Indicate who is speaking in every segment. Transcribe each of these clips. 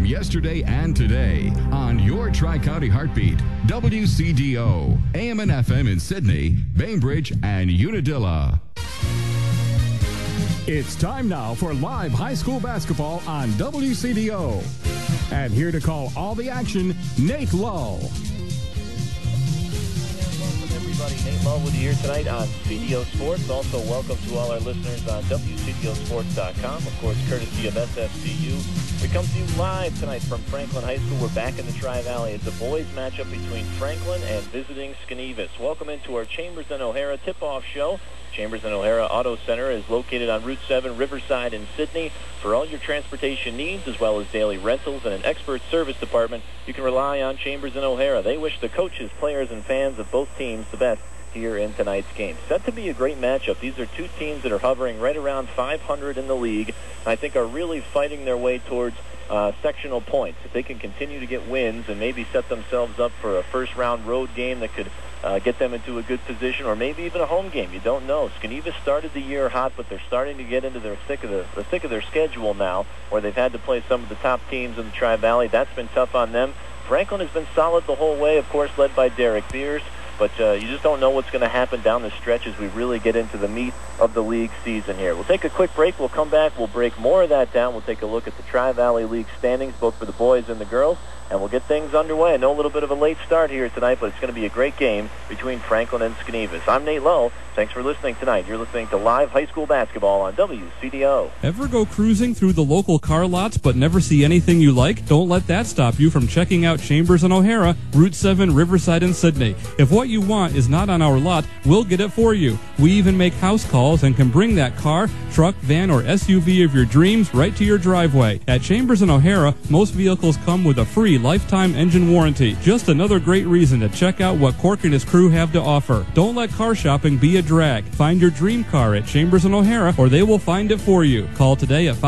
Speaker 1: from yesterday and today on your Tri-County Heartbeat, WCDO, AM and FM in Sydney, Bainbridge, and Unadilla.
Speaker 2: It's time now for live high school basketball on WCDO. And here to call all the action, Nate Lull.
Speaker 3: Welcome everybody, Nate Lull with you here tonight on CDO Sports. Also welcome to all our listeners on WCDOsports.com, of course courtesy of SFCU. We come to you live tonight from Franklin High School. We're back in the Tri-Valley. It's a boys matchup between Franklin and visiting Skanevis. Welcome into our Chambers and O'Hara tip-off show. Chambers and O'Hara Auto Center is located on Route 7, Riverside in Sydney. For all your transportation needs, as well as daily rentals and an expert service department, you can rely on Chambers and O'Hara. They wish the coaches, players, and fans of both teams the best here in tonight's game. Set to be a great matchup. These are two teams that are hovering right around 500 in the league, and I think are really fighting their way towards sectional points. If they can continue to get wins and maybe set themselves up for a first-round road game that could get them into a good position, or maybe even a home game. You don't know. Skanevis started the year hot, but they're starting to get into the thick of their schedule now, where they've had to play some of the top teams in the Tri-Valley. That's been tough on them. Franklin has been solid the whole way, of course, led by Derek Beers. But you just don't know what's going to happen down the stretch as we really get into the meat of the league season here. We'll take a quick break. We'll come back. We'll break more of that down. We'll take a look at the Tri-Valley League standings, both for the boys and the girls, and we'll get things underway. I know a little bit of a late start here tonight, but it's going to be a great game between Franklin and Skanevis. I'm Nate Lowe. Thanks for listening tonight. You're listening to live high school basketball on WCDO.
Speaker 4: Ever go cruising through the local car lots but never see anything you like? Don't let that stop you from checking out Chambers and O'Hara, Route 7, Riverside, and Sydney. If what you want is not on our lot, we'll get it for you. We even make house calls and can bring that car, truck, van, or SUV of your dreams right to your driveway. At Chambers and O'Hara, most vehicles come with a free lifetime engine warranty. Just another great reason to check out what Cork and his crew have to offer. Don't let car shopping be a drag. Find your dream car at Chambers and O'Hara, or they will find it for you. Call today at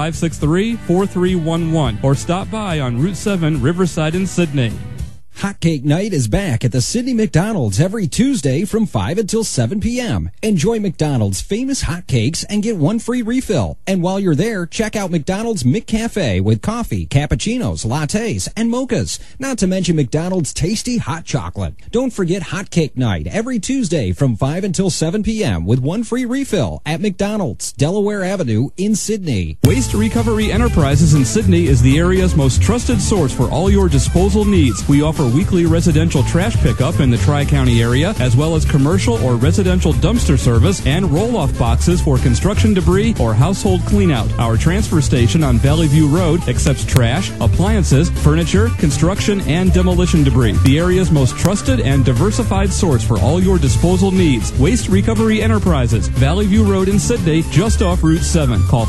Speaker 4: 563-4311 or stop by on Route 7, Riverside in Sydney.
Speaker 5: Hotcake Night is back at the Sydney McDonald's every Tuesday from 5 until 7 p.m. Enjoy McDonald's famous hotcakes and get one free refill. And while you're there, check out McDonald's McCafe with coffee, cappuccinos, lattes, and mochas. Not to mention McDonald's tasty hot chocolate. Don't forget Hotcake Night every Tuesday from 5 until 7 p.m. with one free refill at McDonald's, Delaware Avenue in Sydney.
Speaker 4: Waste Recovery Enterprises in Sydney is the area's most trusted source for all your disposal needs. We offer weekly residential trash pickup in the Tri-County area, as well as commercial or residential dumpster service and roll-off boxes for construction debris or household cleanout. Our transfer station on Valley View Road accepts trash, appliances, furniture, construction, and demolition debris. The area's most trusted and diversified source for all your disposal needs. Waste Recovery Enterprises, Valley View Road in Sydney, just off Route 7. Call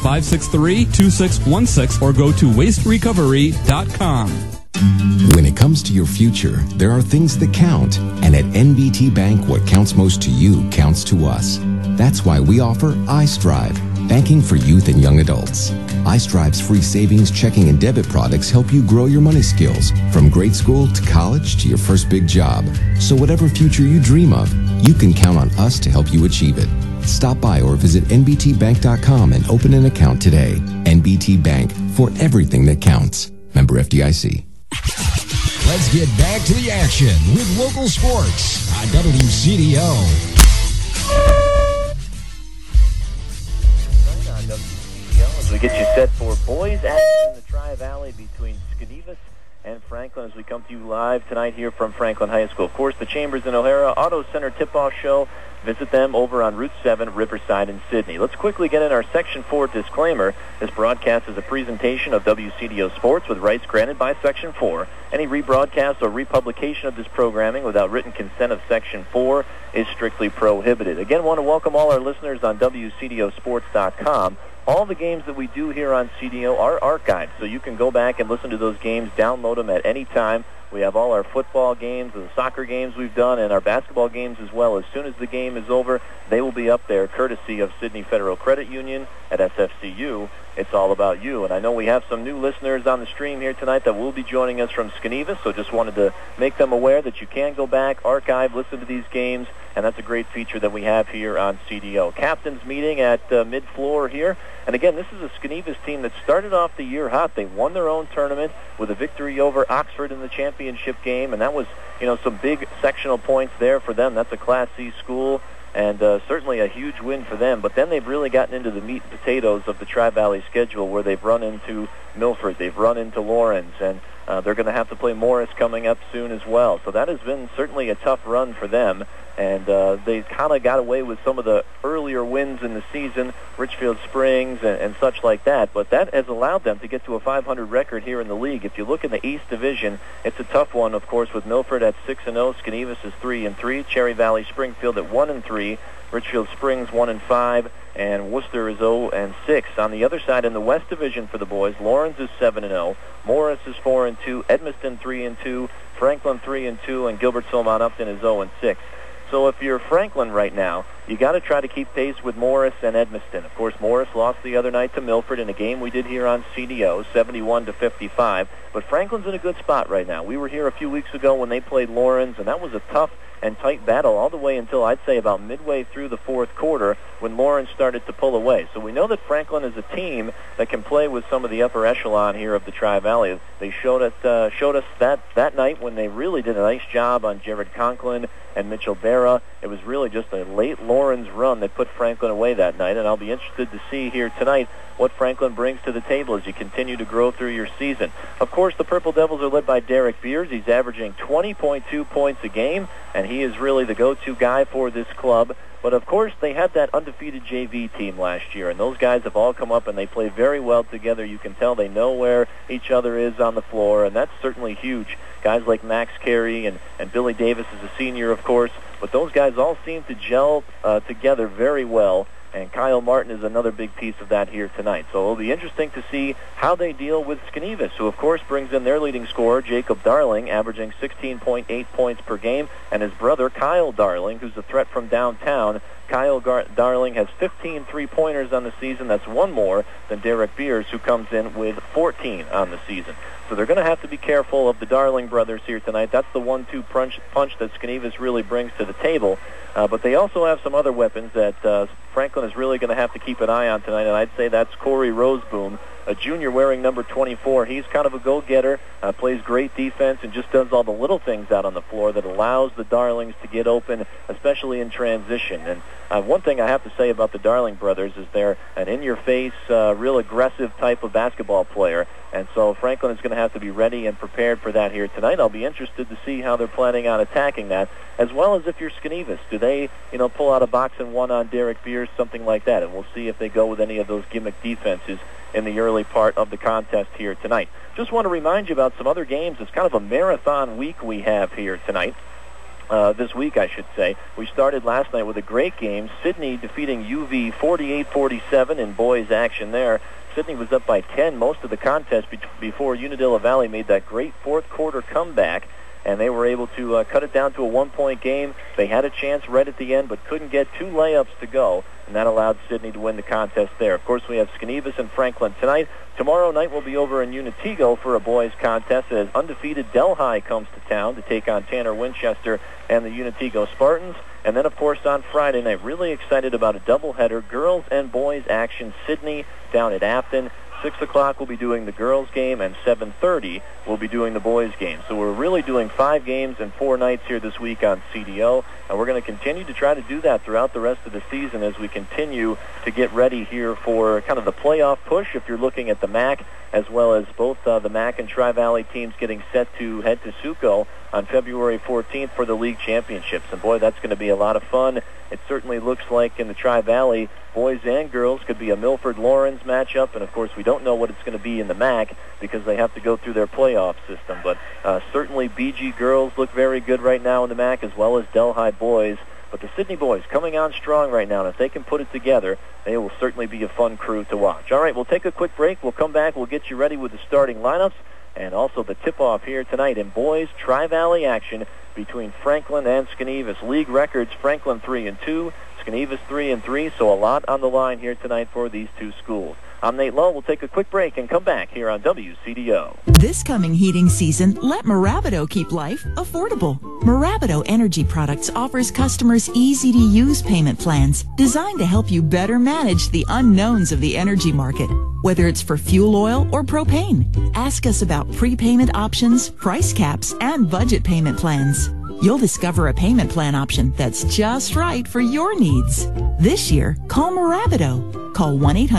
Speaker 4: 563-2616 or go to wasterecovery.com.
Speaker 6: When it comes to your future, there are things that count. And at NBT Bank, what counts most to you counts to us. That's why we offer iStrive, banking for youth and young adults. iStrive's free savings, checking, and debit products help you grow your money skills from grade school to college to your first big job. So whatever future you dream of, you can count on us to help you achieve it. Stop by or visit nbtbank.com and open an account today. NBT Bank, for everything that counts. Member FDIC.
Speaker 7: Let's get back to the action with local sports on WCDO.
Speaker 3: As we get you set for boys action in the Tri-Valley between Skanevis and Franklin as we come to you live tonight here from Franklin High School. Of course, the Chambers and O'Hara Auto Center tip-off show. Visit them over on Route 7, Riverside in Sydney. Let's quickly get in our Section 4 disclaimer. This broadcast is a presentation of WCDO Sports with rights granted by Section 4. Any rebroadcast or republication of this programming without written consent of Section 4 is strictly prohibited. Again, want to welcome all our listeners on WCDOsports.com. All the games that we do here on CDO are archived, so you can go back and listen to those games, download them at any time. We have all our football games, the soccer games we've done, and our basketball games as well. As soon as the game is over, they will be up there courtesy of Sidney Federal Credit Union at SFCU. It's all about you. And I know we have some new listeners on the stream here tonight that will be joining us from Schenevus, so just wanted to make them aware that you can go back, archive, listen to these games, and that's a great feature that we have here on CDO. Captains meeting at mid-floor here. And again, this is a Schenevus team that started off the year hot. They won their own tournament with a victory over Oxford in the championship game, and that was, some big sectional points there for them. That's a Class C school, and certainly a huge win for them. But then they've really gotten into the meat and potatoes of the Tri-Valley schedule, where they've run into Milford, they've run into Lawrence, and they're going to have to play Morris coming up soon as well. So that has been certainly a tough run for them, and they kind of got away with some of the earlier wins in the season, Richfield Springs and such like that, but that has allowed them to get to a 500 record here in the league. If you look in the East Division, it's a tough one, of course, with Milford at 6-0, Schenevus is 3-3, Cherry Valley Springfield at 1-3, Richfield Springs 1-5, and Worcester is 0-6. On the other side, in the West Division for the boys, Lawrence is 7-0, Morris is 4-2, Edmiston 3-2, Franklin 3-2, and Gilbertsville Mount Upton is 0-6. So if you're Franklin right now, you got to try to keep pace with Morris and Edmiston. Of course, Morris lost the other night to Milford in a game we did here on CDO, 71-55. But Franklin's in a good spot right now. We were here a few weeks ago when they played Lawrence, and that was a tough and tight battle all the way until I'd say about midway through the fourth quarter when Lawrence started to pull away. So we know that Franklin is a team that can play with some of the upper echelon here of the Tri-Valley. They showed us that night when they really did a nice job on Jared Conklin and Mitchell Barra. It was really just a late Lawrence run that put Franklin away that night, and I'll be interested to see here tonight what Franklin brings to the table as you continue to grow through your season. Of course, the Purple Devils are led by Derek Beers. He's averaging 20.2 points a game, and he is really the go-to guy for this club. But, of course, they had that undefeated JV team last year, and those guys have all come up, and they play very well together. You can tell they know where each other is on the floor, and that's certainly huge. Guys like Max Carey and Billy Davis is a senior, of course, but those guys all seem to gel together very well. And Kyle Martin is another big piece of that here tonight. So it'll be interesting to see how they deal with Schenevus, who, of course, brings in their leading scorer, Jacob Darling, averaging 16.8 points per game, and his brother, Kyle Darling, who's a threat from downtown. Kyle Darling has 15 three-pointers on the season. That's one more than Derek Beers, who comes in with 14 on the season. So they're going to have to be careful of the Darling brothers here tonight. That's the 1-2 punch that Schenevus really brings to the table. But they also have some other weapons that Franklin is really going to have to keep an eye on tonight, and I'd say that's Corey Roseboom, a junior wearing number 24. He's kind of a go-getter, plays great defense, and just does all the little things out on the floor that allows the Darlings to get open, especially in transition. And one thing I have to say about the Darling brothers is they're an in-your-face, real aggressive type of basketball player. And so Franklin is going to have to be ready and prepared for that here tonight. I'll be interested to see how they're planning on attacking that, as well as if you're Schenevus. Do they, pull out a box and one on Derek Beers, something like that? And we'll see if they go with any of those gimmick defenses in the early part of the contest here tonight. Just want to remind you about some other games. It's kind of a marathon week we have here tonight. This week, I should say. We started last night with a great game. Sidney defeating UV 48-47 in boys action there. Sidney was up by 10 most of the contest before Unadilla Valley made that great fourth quarter comeback, and they were able to cut it down to a one-point game. They had a chance right at the end, but couldn't get two layups to go, and that allowed Sidney to win the contest there. Of course, we have Schenevus and Franklin tonight. Tomorrow night we'll be over in Unatigo for a boys contest as undefeated Delhi comes to town to take on Tanner Winchester and the Unatigo Spartans. And then, of course, on Friday night, really excited about a doubleheader, girls and boys action. Sidney down at Afton. 6 o'clock we'll be doing the girls game, and 7:30 we'll be doing the boys game. So we're really doing 5 games and 4 nights here this week on CDO, and we're going to continue to try to do that throughout the rest of the season as we continue to get ready here for kind of the playoff push if you're looking at the MAC, as well as both the MAC and Tri-Valley teams getting set to head to Suco on February 14th for the league championships. And boy, that's going to be a lot of fun. It certainly looks like in the Tri-Valley, boys and girls could be a Milford-Lawrence matchup, and of course we don't know what it's going to be in the MAC because they have to go through their playoff system. But certainly BG girls look very good right now in the MAC, as well as Delhi boys. But the Sidney boys coming on strong right now, and if they can put it together, they will certainly be a fun crew to watch. All right, we'll take a quick break. We'll come back. We'll get you ready with the starting lineups. And also the tip-off here tonight in boys Tri-Valley action between Franklin and Schenevus. League records, Franklin 3-2, Schenevus 3-3, so a lot on the line here tonight for these two schools. I'm Nate Lowe. We'll take a quick break and come back here on WCDO.
Speaker 8: This coming heating season, let Maravido keep life affordable. Maravido Energy Products offers customers easy-to-use payment plans designed to help you better manage the unknowns of the energy market, whether it's for fuel oil or propane. Ask us about prepayment options, price caps, and budget payment plans. You'll discover a payment plan option that's just right for your needs. This year, call Maravido. Call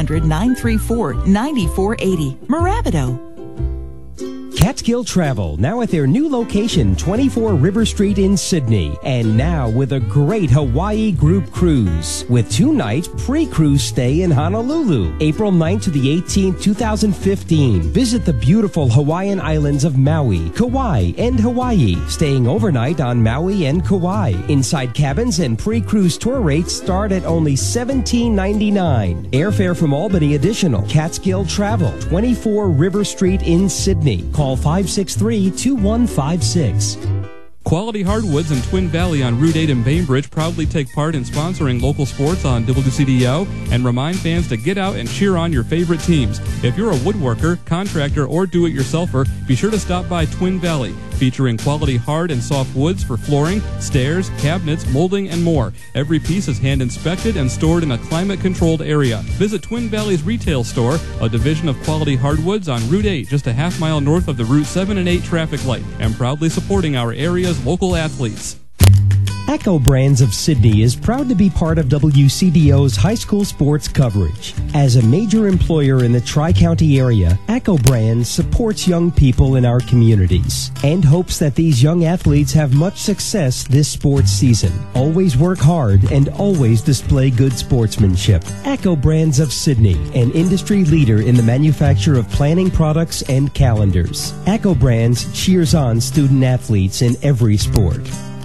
Speaker 8: 1-800-934-9480. Maravido.
Speaker 9: Catskill Travel, now at their new location, 24 River Street in Sydney. And now with a great Hawaii group cruise with 2-night pre-cruise stay in Honolulu, April 9th to the 18th, 2015. Visit the beautiful Hawaiian islands of Maui, Kauai, and Hawaii, staying overnight on Maui and Kauai. Inside cabins and pre-cruise tour rates start at only $17.99. Airfare from Albany additional. Catskill Travel, 24 River Street in Sydney. Call 563-2156.
Speaker 4: Quality Hardwoods in Twin Valley on Route 8 in Bainbridge proudly take part in sponsoring local sports on WCDO and remind fans to get out and cheer on your favorite teams. If you're a woodworker, contractor, or do-it-yourselfer, be sure to stop by Twin Valley, featuring quality hard and soft woods for flooring, stairs, cabinets, molding, and more. Every piece is hand-inspected and stored in a climate-controlled area. Visit Twin Valley's retail store, a division of Quality Hardwoods on Route 8, just a half-mile north of the Route 7 and 8 traffic light, and proudly supporting our area's local athletes.
Speaker 9: Echo Brands of Sydney is proud to be part of WCDO's high school sports coverage. As a major employer in the Tri-County area, Echo Brands supports young people in our communities and hopes that these young athletes have much success this sports season. Always work hard and always display good sportsmanship. Echo Brands of Sydney, an industry leader in the manufacture of planning products and calendars. Echo Brands cheers on student athletes in every sport.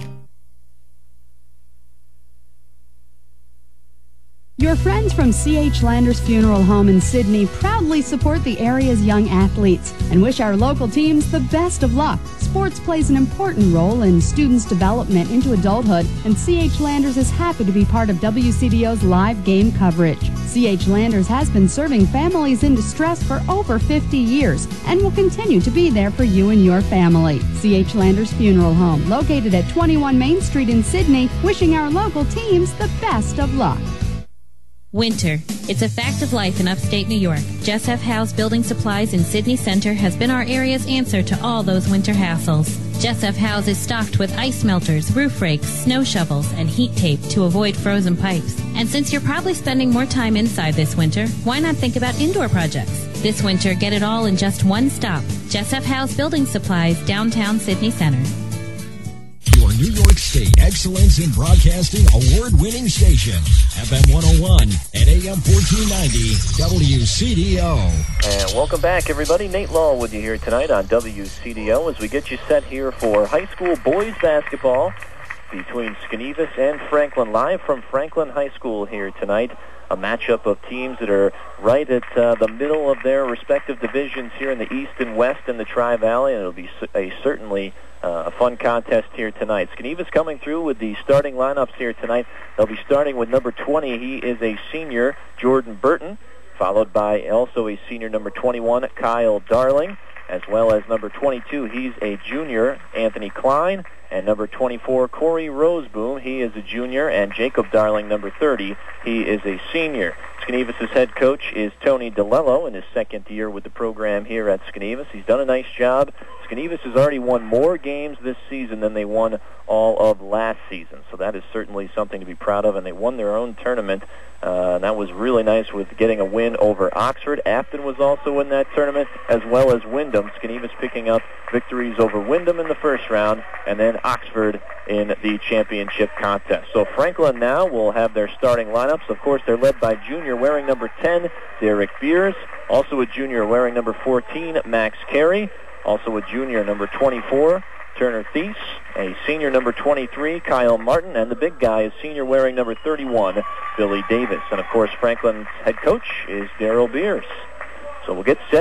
Speaker 10: Your friends from C.H. Landers Funeral Home in Sydney proudly support the area's young athletes and wish our local teams the best of luck. Sports plays an important role in students' development into adulthood, and C.H. Landers is happy to be part of WCDO's live game coverage. C.H. Landers has been serving families in distress for over 50 years and will continue to be there for you and your family. C.H. Landers Funeral Home, located at 21 Main Street in Sydney, wishing our local teams the best of luck.
Speaker 11: Winter. It's a fact of life in upstate New York. Jess F. Howe's Building Supplies in Sydney Center has been our area's answer to all those winter hassles. Jess F. Howe's is stocked with ice melters, roof rakes, snow shovels, and heat tape to avoid frozen pipes. And since you're probably spending more time inside this winter, why not think about indoor projects? This winter, get it all in just one stop. Jess F. Howe's Building Supplies, downtown Sydney Center.
Speaker 7: Your New York State Excellence in Broadcasting award-winning station, FM 101 and AM 1490 WCDO.
Speaker 3: And welcome back, everybody. Nate Law with you here tonight on WCDO as we get you set here for high school boys basketball between Schenevus and Franklin, live from Franklin High School here tonight. A matchup of teams that are right at the middle of their respective divisions here in the East and West in the Tri-Valley, and it'll be certainly a fun contest here tonight. Schenevus coming through with the starting lineups here tonight. They'll be starting with number 20. He is a senior, Jordan Burton, followed by also a senior, number 21, Kyle Darling, as well as number 22. He's a junior, Anthony Klein, and number 24, Corey Roseboom. He is a junior, and Jacob Darling, number 30. He is a senior. Schenevus' head coach is Tony DeLello in his second year with the program here at Schenevus. He's done a nice job. Schenevus has already won more games this season than they won all of last season, so that is certainly something to be proud of, and they won their own tournament. That was really nice with getting a win over Oxford. Afton was also in that tournament, as well as Wyndham. Schenevus picking up victories over Wyndham in the first round, and then Oxford in the championship contest. So Franklin now will have their starting lineups. Of course, they're led by junior wearing number 10, Derek Beers. Also a junior wearing number 14, Max Carey. Also a junior, number 24, Turner Thies. A senior, number 23, Kyle Martin. And the big guy is senior wearing number 31, Billy Davis. And, of course, Franklin's head coach is Daryl Beers. So we'll get set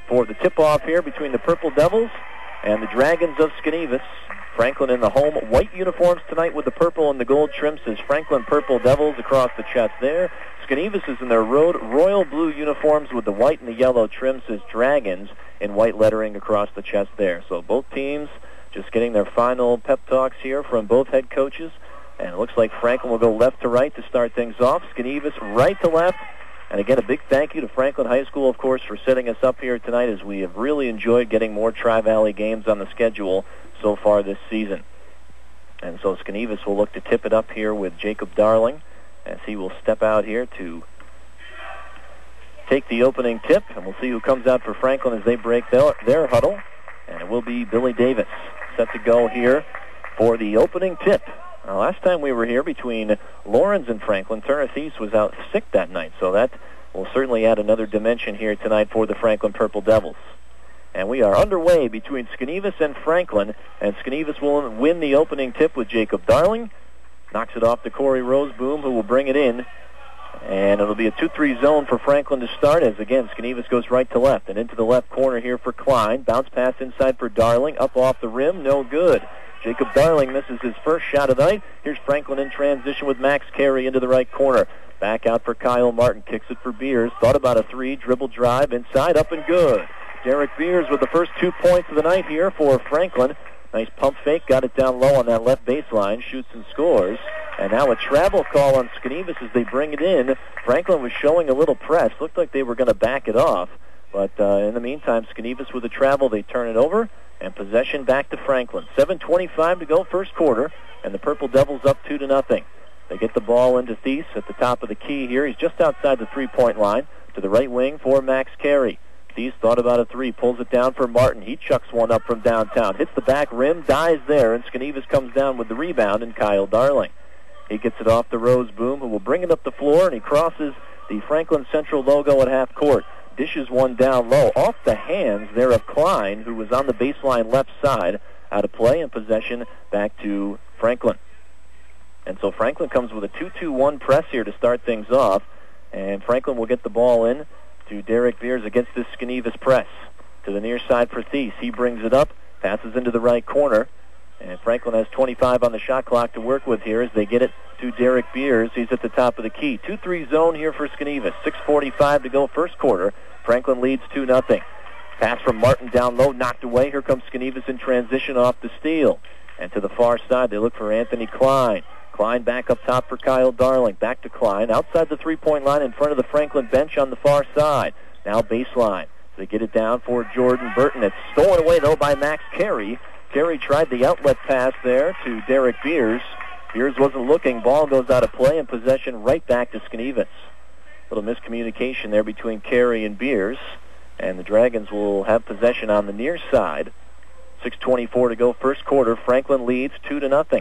Speaker 3: for the tip-off here between the Purple Devils and the Dragons of Skenevis. Franklin in the home white uniforms tonight with the purple and the gold trim, says Franklin Purple Devils across the chest there. Skenevis is in their royal blue uniforms with the white and the yellow trim, says Dragons in white lettering across the chest there. So both teams just getting their final pep talks here from both head coaches. And it looks like Franklin will go left to right to start things off. Skenevis right to left. And again, a big thank you to Franklin High School, of course, for setting us up here tonight, as we have really enjoyed getting more Tri-Valley games on the schedule so far this season. And so Skenevis will look to tip it up here with Jacob Darling, as he will step out here to take the opening tip. And we'll see who comes out for Franklin as they break their huddle. And it will be Billy Davis set to go here for the opening tip. Now, last time we were here between Lawrence and Franklin, Turner Thies was out sick that night, so that will certainly add another dimension here tonight for the Franklin Purple Devils. And we are underway between Skenevis and Franklin, and Skenevis will win the opening tip with Jacob Darling. Knocks it off to Corey Roseboom, who will bring it in. And it'll be a 2-3 zone for Franklin to start, as again, Skenevis goes right to left and into the left corner here for Klein. Bounce pass inside for Darling, up off the rim, no good. Jacob Darling misses his first shot of the night. Here's Franklin in transition with Max Carey into the right corner. Back out for Kyle Martin, kicks it for Beers. Thought about a three, dribble drive, inside, up and good. Derek Beers with the first 2 points of the night here for Franklin. Nice pump fake, got it down low on that left baseline, shoots and scores. And now a travel call on Skenevis as they bring it in. Franklin was showing a little press. Looked like they were going to back it off. But in the meantime, Skenevis with a travel, they turn it over. And possession back to Franklin. 7:25 to go, first quarter, and the Purple Devils up 2-0. They get the ball into Thies at the top of the key here. He's just outside the three-point line to the right wing for Max Carey. Thies thought about a three, pulls it down for Martin. He chucks one up from downtown, hits the back rim, dies there, and Skenevis comes down with the rebound, and Kyle Darling. He gets it off to Roseboom, who will bring it up the floor, and he crosses the Franklin Central logo at half court. Dishes one down low, off the hands there of Klein, who was on the baseline left side, out of play, and possession back to Franklin. And so Franklin comes with a 2-2-1 press here to start things off, and Franklin will get the ball in to Derek Beers against this Skenevis press. To the near side for Thies. He brings it up, passes into the right corner, and Franklin has 25 on the shot clock to work with here as they get it to Derek Beers. He's at the top of the key. 2-3 zone here for Skenevis. 6:45 to go, first quarter. Franklin leads 2-0. Pass from Martin down low, knocked away. Here comes Skenevis in transition off the steal. And to the far side, they look for Anthony Klein. Klein back up top for Kyle Darling. Back to Klein, outside the three-point line in front of the Franklin bench on the far side. Now baseline. They get it down for Jordan Burton. It's stolen away, though, by Max Carey. Carey tried the outlet pass there to Derek Beers. Beers wasn't looking. Ball goes out of play, and possession right back to Skenevis. Little miscommunication there between Carey and Beers, and the Dragons will have possession on the near side. 6:24 to go, first quarter. Franklin leads 2-0.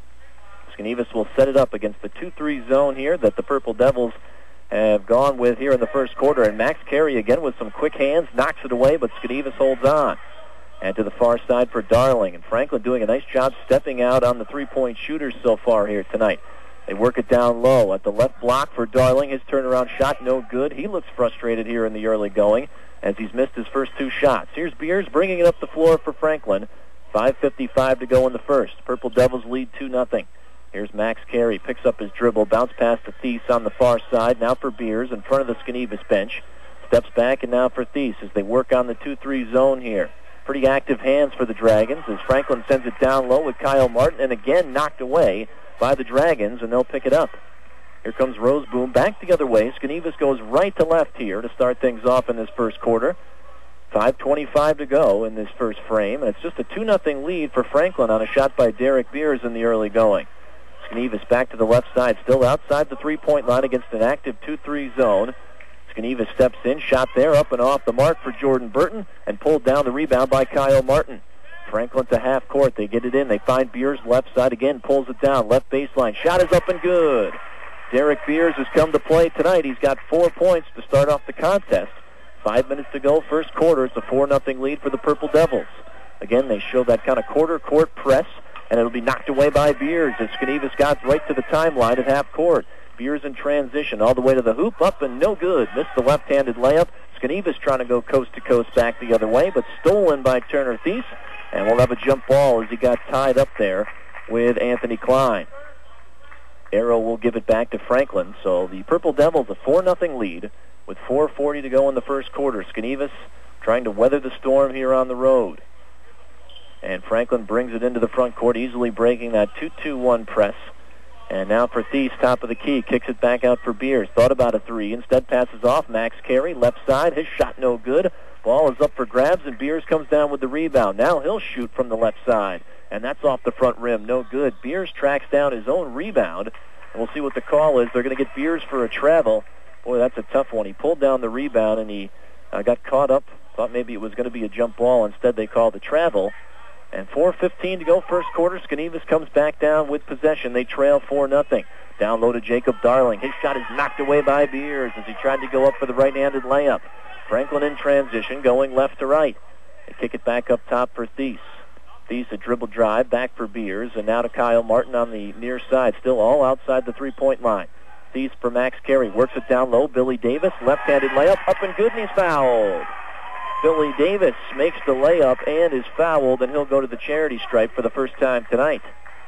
Speaker 3: Skenevis will set it up against the 2-3 zone here that the Purple Devils have gone with here in the first quarter. And Max Carey again with some quick hands, knocks it away, but Skenevis holds on. And to the far side for Darling. And Franklin doing a nice job stepping out on the three-point shooters so far here tonight. They work it down low at the left block for Darling. His turnaround shot, no good. He looks frustrated here in the early going as he's missed his first two shots. Here's Beers bringing it up the floor for Franklin. 5:55 to go in the first. Purple Devils lead 2-0. Here's Max Carey, picks up his dribble, bounce pass to Thies on the far side. Now for Beers in front of the Skenevis bench. Steps back, and now for Thies as they work on the 2-3 zone here. Pretty active hands for the Dragons as Franklin sends it down low with Kyle Martin, and again knocked away by the Dragons, and they'll pick it up. Here comes Roseboom back the other way. Skenevis goes right to left here to start things off in this first quarter. 5:25 to go in this first frame, and it's just a 2-0 lead for Franklin on a shot by Derek Beers in the early going. Skenevis back to the left side, still outside the three-point line against an active 2-3 zone. Skenevis steps in, shot there, up and off the mark for Jordan Burton, and pulled down the rebound by Kyle Martin. Franklin to half court. They get it in. They find Beers left side again, pulls it down. Left baseline. Shot is up and good. Derek Beers has come to play tonight. He's got 4 points to start off the contest. 5 minutes to go, first quarter. It's a 4-0 lead for the Purple Devils. Again, they show that kind of quarter court press, and it'll be knocked away by Beers as Skenevis got right to the timeline at half court. Beers in transition all the way to the hoop, up and no good. Missed the left-handed layup. Skenevis trying to go coast to coast back the other way, but stolen by Turner Thies, and we'll have a jump ball as he got tied up there with Anthony Klein. Arrow will give it back to Franklin, so the Purple Devils a 4-0 lead with 4:40 to go in the first quarter. Skenevis trying to weather the storm here on the road. And Franklin brings it into the front court, easily breaking that 2-2-1 press. And now for Thies, top of the key, kicks it back out for Beers. Thought about a three, instead passes off. Max Carey, left side, his shot no good. Ball is up for grabs, and Beers comes down with the rebound. Now he'll shoot from the left side, and that's off the front rim, no good. Beers tracks down his own rebound, and we'll see what the call is. They're going to get Beers for a travel. Boy, that's a tough one. He pulled down the rebound, and he got caught up. Thought maybe it was going to be a jump ball. Instead, they called the travel. And 4:15 to go first quarter. Skenevis comes back down with possession. They trail 4-0. Down low to Jacob Darling. His shot is knocked away by Beers as he tried to go up for the right-handed layup. Franklin in transition, going left to right. They kick it back up top for Thies. Thies a dribble drive, back for Beers, and now to Kyle Martin on the near side, still all outside the three-point line. Thies for Max Carey, works it down low. Billy Davis, left-handed layup, up and good, and he's fouled. Billy Davis makes the layup and is fouled, and he'll go to the charity stripe for the first time tonight.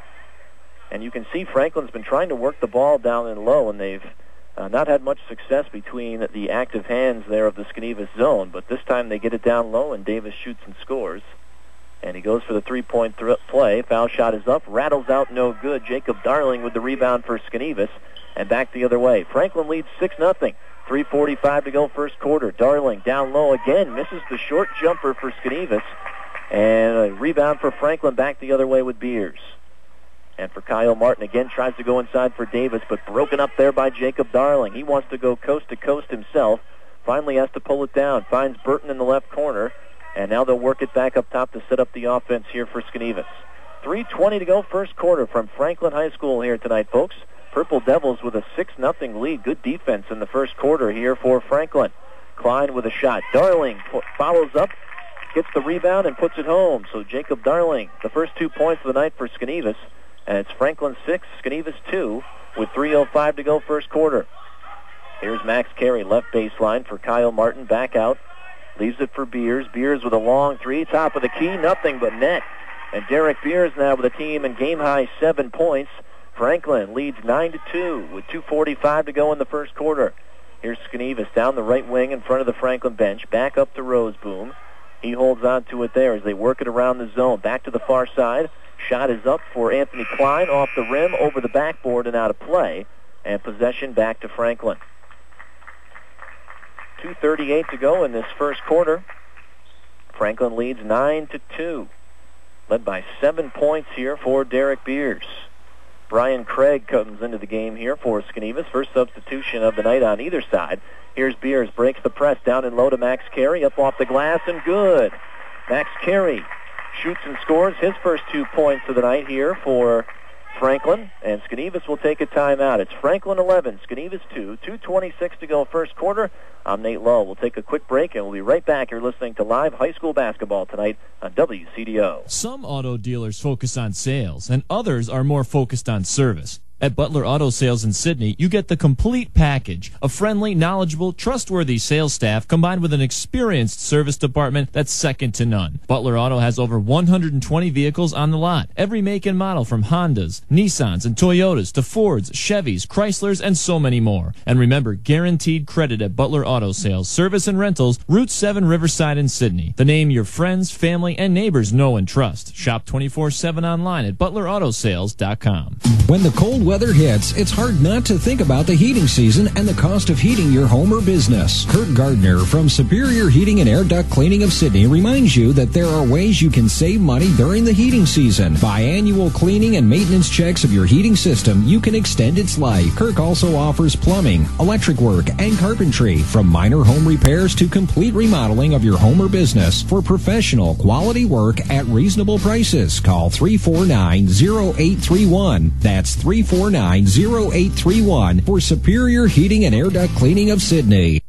Speaker 3: And you can see Franklin's been trying to work the ball down and low, and they've not had much success between the active hands there of the Skenevis zone, but this time they get it down low, and Davis shoots and scores. And he goes for the three-point play. Foul shot is up, rattles out, no good. Jacob Darling with the rebound for Skenevis, and back the other way. Franklin leads 6-0. 3:45 to go first quarter. Darling down low again, misses the short jumper for Skenevis, and a rebound for Franklin back the other way with Beers. And for Kyle Martin, again tries to go inside for Davis, but broken up there by Jacob Darling. He wants to go coast to coast himself. Finally has to pull it down. Finds Burton in the left corner, and now they'll work it back up top to set up the offense here for Skenevis. 3:20 to go first quarter from Franklin High School here tonight, folks. Purple Devils with a 6-0 lead. Good defense in the first quarter here for Franklin. Klein with a shot. Darling follows up, gets the rebound, and puts it home. So Jacob Darling, the first 2 points of the night for Skenevis. And it's Franklin 6, Skenevis 2, with 3:05 to go first quarter. Here's Max Carey, left baseline for Kyle Martin, back out. Leaves it for Beers. Beers with a long three, top of the key, nothing but net. And Derek Beers now with a team and game-high 7 points. Franklin leads 9-2 with 2:45 to go in the first quarter. Here's Skenevis down the right wing in front of the Franklin bench. Back up to Roseboom. He holds on to it there as they work it around the zone. Back to the far side. Shot is up for Anthony Klein, off the rim, over the backboard, and out of play. And possession back to Franklin. 2:38 to go in this first quarter. Franklin leads 9-2. Led by 7 points here for Derek Beers. Brian Craig comes into the game here for Skenevis. First substitution of the night on either side. Here's Beers, breaks the press down and low to Max Carey. Up off the glass and good. Max Carey shoots and scores his first 2 points of the night here for Franklin. And Skenevis will take a timeout. It's Franklin 11, Skenevis 2. 2:26 to go first quarter. I'm Nate Lowe. We'll take a quick break, and we'll be right back. You're listening to live high school basketball tonight on WCDO.
Speaker 12: Some auto dealers focus on sales, and others are more focused on service. At Butler Auto Sales in Sydney, you get the complete package. A friendly, knowledgeable, trustworthy sales staff combined with an experienced service department that's second to none. Butler Auto has over 120 vehicles on the lot. Every make and model from Hondas, Nissans, and Toyotas to Fords, Chevys, Chryslers, and so many more. And remember, guaranteed credit at Butler Auto Sales, Service and Rentals, Route 7 Riverside in Sydney. The name your friends, family, and neighbors know and trust. Shop 24/7 online at ButlerAutoSales.com.
Speaker 5: When the cold weather hits, it's hard not to think about the heating season and the cost of heating your home or business. Kurt Gardner from Superior Heating and Air Duct Cleaning of Sydney reminds you that there are ways you can save money during the heating season. By annual cleaning and maintenance checks of your heating system, you can extend its life. Kirk also offers plumbing, electric work, and carpentry, from minor home repairs to complete remodeling of your home or business. For professional, quality work at reasonable prices, call 349-0831. That's 349-0831 for Superior Heating and Air Duct Cleaning of Sydney.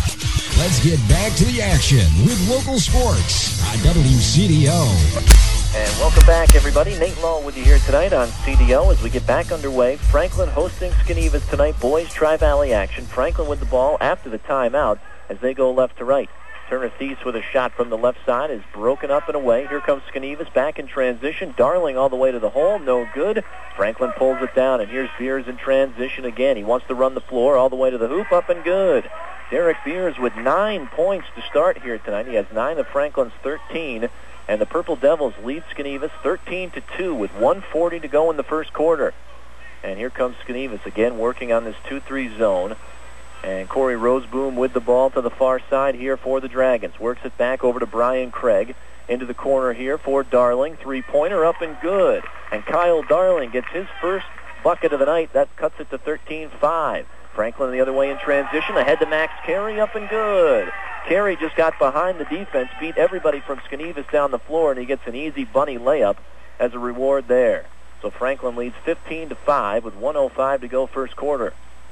Speaker 7: Let's get back to the action with local sports on WCDO.
Speaker 3: And welcome back, everybody. Nate Lowe with you here tonight on CDO as we get back underway. Franklin hosting Skenevus tonight. Boys Tri-Valley action. Franklin with the ball after the timeout as they go left to right. Turner Thies with a shot from the left side is broken up and away. Here comes Skenevus back in transition. Darling all the way to the hole. No good. Franklin pulls it down, and here's Beers in transition again. He wants to run the floor all the way to the hoop. Up and good. Derek Beers with 9 points to start here tonight. He has 9 of Franklin's 13. And the Purple Devils lead Skenevus 13-2 with 1:40 to go in the first quarter. And here comes Skenevus again working on this 2-3 zone. And Corey Roseboom with the ball to the far side here for the Dragons. Works it back over to Brian Craig. Into the corner here for Darling. Three-pointer up and good. And Kyle Darling gets his first bucket of the night. That cuts it to 13-5. Franklin the other way in transition. Ahead to Max Carey. Up and good. Carey just got behind the defense, beat everybody from Skenevus down the floor, and he gets an easy bunny layup as a reward there. So Franklin leads 15-5 with 1:05 to go first quarter.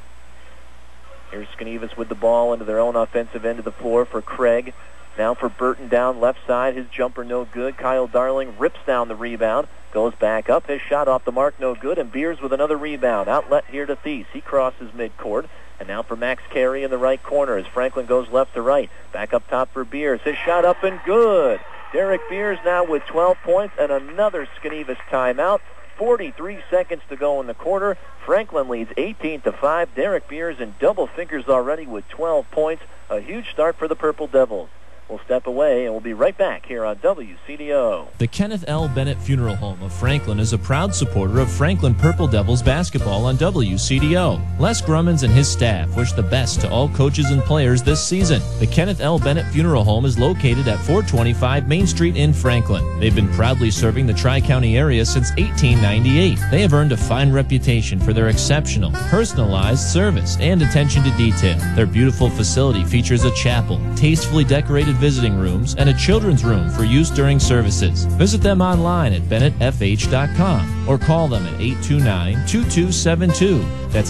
Speaker 3: Here's Skenevus with the ball into their own offensive end of the floor for Craig. Now for Burton down left side. His jumper no good. Kyle Darling rips down the rebound. Goes back up. His shot off the mark no good. And Beers with another rebound. Outlet here to Thies. He crosses midcourt. And now for Max Carey in the right corner as Franklin goes left to right. Back up top for Beers. His shot up and good. Derek Beers now with 12 points and another Skenevus timeout. 43 seconds to go in the quarter. Franklin leads 18-5. Derek Beers in double figures already with 12 points. A huge start for the Purple Devils. We'll step away, and we'll be right back here on WCDO.
Speaker 12: The Kenneth L. Bennett Funeral Home of Franklin is a proud supporter of Franklin Purple Devils basketball on WCDO. Les Grummins and his staff wish the best to all coaches and players this season. The Kenneth L. Bennett Funeral Home is located at 425 Main Street in Franklin. They've been proudly serving the Tri-County area since 1898. They have earned a fine reputation for their exceptional, personalized service and attention to detail. Their beautiful facility features a chapel, tastefully decorated visiting rooms, and a children's room for use during services. Visit them online at bennettfh.com or call them at 829-2272. That's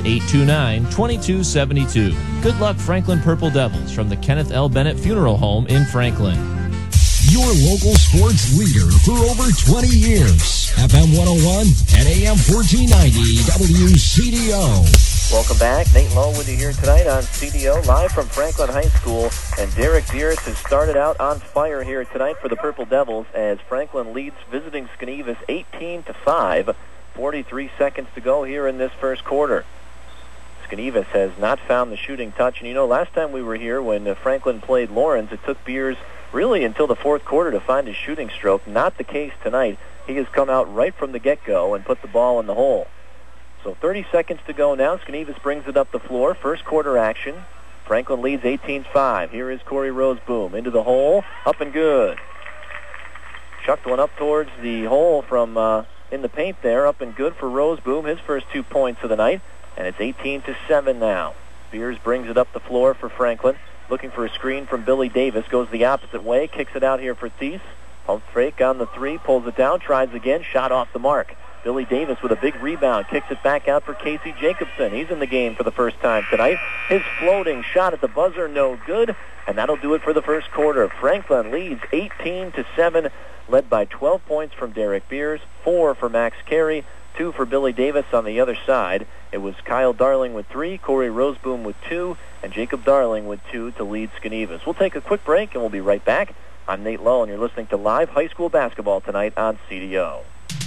Speaker 12: 829-2272. Good luck, Franklin Purple Devils, from the Kenneth L. Bennett Funeral Home in Franklin.
Speaker 7: Your local sports leader for over 20 years. FM 101 and AM 1490 WCDO.
Speaker 3: Welcome back. Nate Lowe with you here tonight on CDO, live from Franklin High School. And Derek Beers has started out on fire here tonight for the Purple Devils as Franklin leads visiting Skenevus 18-5. 43 seconds to go here in this first quarter. Skenevus has not found the shooting touch. And you know, last time we were here when Franklin played Lawrence, it took Beers really until the fourth quarter to find his shooting stroke. Not the case tonight. He has come out right from the get-go and put the ball in the hole. So 30 seconds to go now. Skenevus brings it up the floor. First quarter action. Franklin leads 18-5. Here is Corey Roseboom. Into the hole. Up and good. Chucked one up towards the hole from in the paint there. Up and good for Roseboom. His first 2 points of the night. And it's 18-7 now. Beers brings it up the floor for Franklin. Looking for a screen from Billy Davis. Goes the opposite way. Kicks it out here for Thies. Pump fake on the three. Pulls it down. Tries again. Shot off the mark. Billy Davis with a big rebound. Kicks it back out for Casey Jacobson. He's in the game for the first time tonight. His floating shot at the buzzer, no good. And that'll do it for the first quarter. Franklin leads 18-7, led by 12 points from Derek Beers, 4 for Max Carey, 2 for Billy Davis on the other side. It was Kyle Darling with 3, Corey Roseboom with 2, and Jacob Darling with 2 to lead Skenevus. We'll take a quick break, and we'll be right back. I'm Nate Lowe, and you're listening to Live High School Basketball tonight on CDO.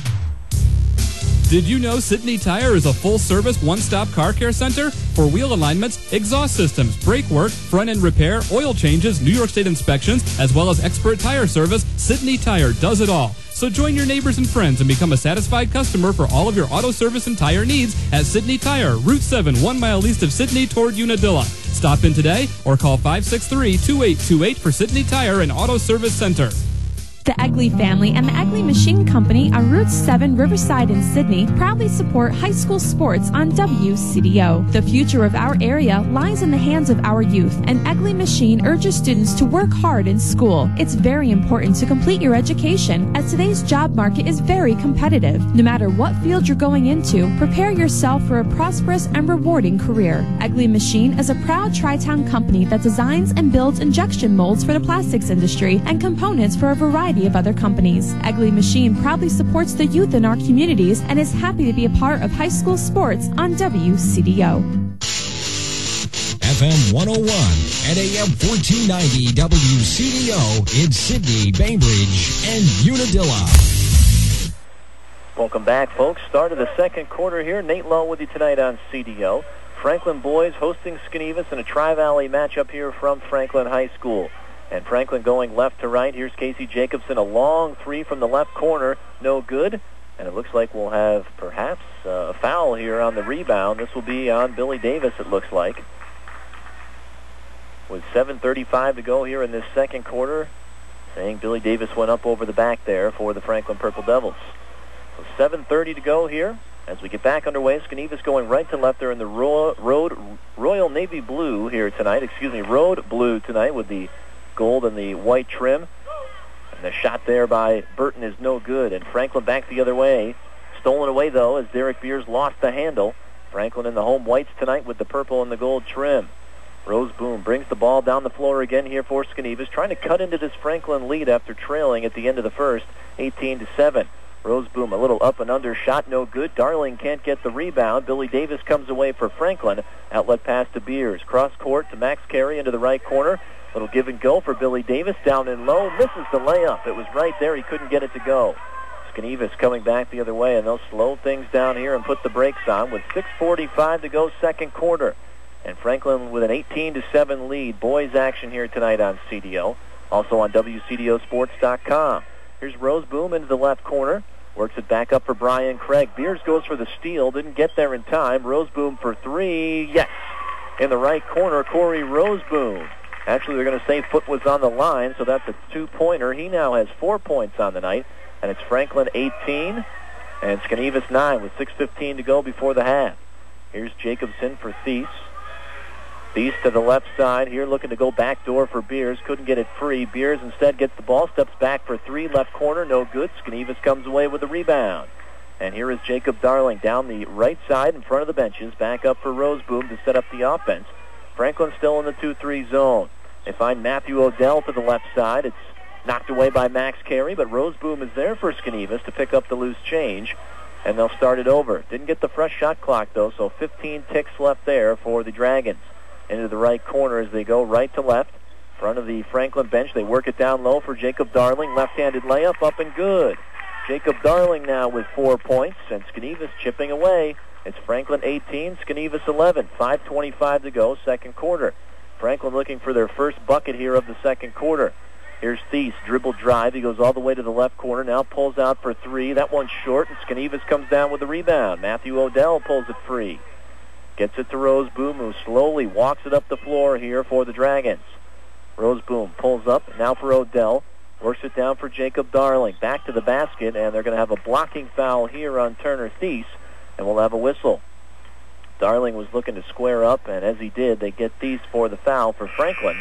Speaker 4: Did you know Sidney Tire is a full-service, one-stop car care center? For wheel alignments, exhaust systems, brake work, front-end repair, oil changes, New York State inspections, as well as expert tire service, Sidney Tire does it all. So join your neighbors and friends and become a satisfied customer for all of your auto service and tire needs at Sidney Tire, Route 7, 1 mile east of Sidney toward Unadilla. Stop in today or call 563-2828 for Sidney Tire and Auto Service Center.
Speaker 13: The Egley family and the Egley Machine Company on Route 7, Riverside in Sydney proudly support high school sports on WCDO. The future of our area lies in the hands of our youth, and Egley Machine urges students to work hard in school. It's very important to complete your education, as today's job market is very competitive. No matter what field you're going into, prepare yourself for a prosperous and rewarding career. Egley Machine is a proud Tri-Town company that designs and builds injection molds for the plastics industry and components for a variety variety of other companies. Egley Machine proudly supports the youth in our communities and is happy to be a part of high school sports on WCDO.
Speaker 7: FM 101 and AM 1490 WCDO in Sydney, Bainbridge, and Unadilla.
Speaker 3: Welcome back, folks. Start of the second quarter here. Nate Lowe with you tonight on CDO. Franklin boys hosting Skenevis in a Tri-Valley matchup here from Franklin High School. And Franklin going left to right. Here's Casey Jacobson, a long three from the left corner. No good. And it looks like we'll have perhaps a foul here on the rebound. This will be on Billy Davis, it looks like. With 7:35 to go here in this second quarter, saying Billy Davis went up over the back there for the Franklin Purple Devils. So 7:30 to go here as we get back underway. Skenevis going right to left there in the Royal Navy Blue here tonight. Road Blue tonight with the gold and the white trim. And the shot there by Burton is no good. And Franklin back the other way. Stolen away, though, as Derek Beers lost the handle. Franklin in the home whites tonight with the purple and the gold trim. Rose Boom brings the ball down the floor again here for Skenevis, trying to cut into this Franklin lead after trailing at the end of the first, 18-7. Rose Boom, a little up and under shot, no good. Darling can't get the rebound. Billy Davis comes away for Franklin. Outlet pass to Beers. Cross court to Max Carey into the right corner. Little give and go for Billy Davis. Down and low. Misses the layup. It was right there. He couldn't get it to go. Skenevis coming back the other way, and they'll slow things down here and put the brakes on with 6:45 to go second quarter. And Franklin with an 18-7 lead. Boys action here tonight on CDO. Also on WCDOsports.com. Here's Rose Boom into the left corner. Works it back up for Brian Craig. Beers goes for the steal. Didn't get there in time. Rose Boom for three. Yes. In the right corner, Corey Rose Boom. Actually, they're going to say foot was on the line, so that's a two-pointer. He now has 4 points on the night. And it's Franklin 18 and Skenevis 9 with 6:15 to go before the half. Here's Jacobson for Thies. Thies to the left side here, looking to go back door for Beers. Couldn't get it free. Beers instead gets the ball, steps back for three, left corner, no good. Skenevis comes away with the rebound. And here is Jacob Darling down the right side in front of the benches, back up for Rose Boom to set up the offense. Franklin still in the 2-3 zone. They find Matthew Odell to the left side. It's knocked away by Max Carey, but Rose Boom is there for Skenevis to pick up the loose change, and they'll start it over. Didn't get the fresh shot clock, though, so 15 ticks left there for the Dragons. Into the right corner as they go right to left. Front of the Franklin bench, they work it down low for Jacob Darling. Left-handed layup, up and good. Jacob Darling now with 4 points, and Skenevis chipping away. It's Franklin 18, Skenevis 11. 5:25 to go, second quarter. Franklin looking for their first bucket here of the second quarter. Here's Thies, dribble drive. He goes all the way to the left corner, now pulls out for three. That one's short, and Skenevis comes down with the rebound. Matthew Odell pulls it free. Gets it to Rose Boom, who slowly walks it up the floor here for the Dragons. Rose Boom pulls up, now for Odell. Works it down for Jacob Darling. Back to the basket, and they're going to have a blocking foul here on Turner Thies, and we'll have a whistle. Darling was looking to square up, and as he did, they get Thies for the foul for Franklin.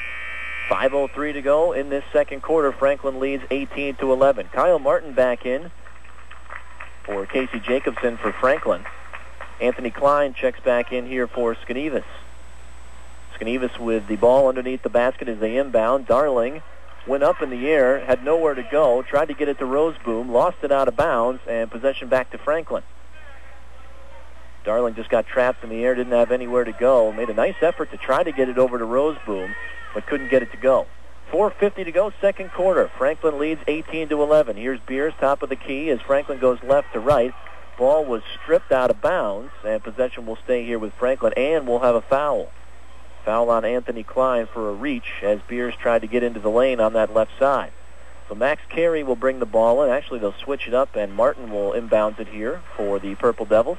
Speaker 3: 5:03 to go in this second quarter. Franklin leads 18-11. Kyle Martin back in for Casey Jacobson for Franklin. Anthony Klein checks back in here for Skenevis. Skenevis with the ball underneath the basket as they inbound. Darling went up in the air, had nowhere to go, tried to get it to Rose Boom, lost it out of bounds, and possession back to Franklin. Darling just got trapped in the air, didn't have anywhere to go. Made a nice effort to try to get it over to Rose Boom, but couldn't get it to go. 4:50 to go, second quarter. Franklin leads 18-11. Here's Beers, top of the key, as Franklin goes left to right. Ball was stripped out of bounds, and possession will stay here with Franklin, and we'll have a foul. Foul on Anthony Klein for a reach as Beers tried to get into the lane on that left side. So Max Carey will bring the ball in. Actually, they'll switch it up, and Martin will inbound it here for the Purple Devils.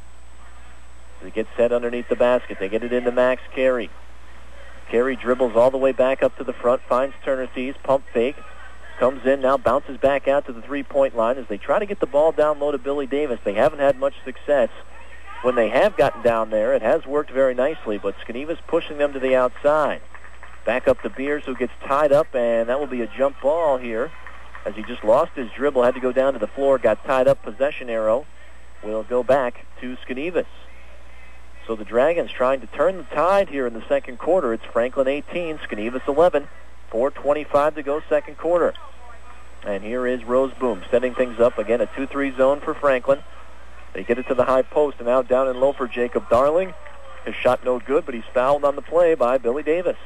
Speaker 3: They get set underneath the basket. They get it into Max Carey. Carey dribbles all the way back up to the front, finds Turner Thies, pump fake. Comes in now, bounces back out to the three-point line as they try to get the ball down low to Billy Davis. They haven't had much success. When they have gotten down there, it has worked very nicely, but Skenevis pushing them to the outside. Back up to Beers, who gets tied up, and that will be a jump ball here as he just lost his dribble, had to go down to the floor, got tied up. Possession arrow will go back to Skenevis. So the Dragons trying to turn the tide here in the second quarter. It's Franklin 18, Skenevis 11. 4:25 to go second quarter. And here is Roseboom setting things up. Again, a 2-3 zone for Franklin. They get it to the high post, and now down and low for Jacob Darling. His shot no good, but he's fouled on the play by Billy Davis.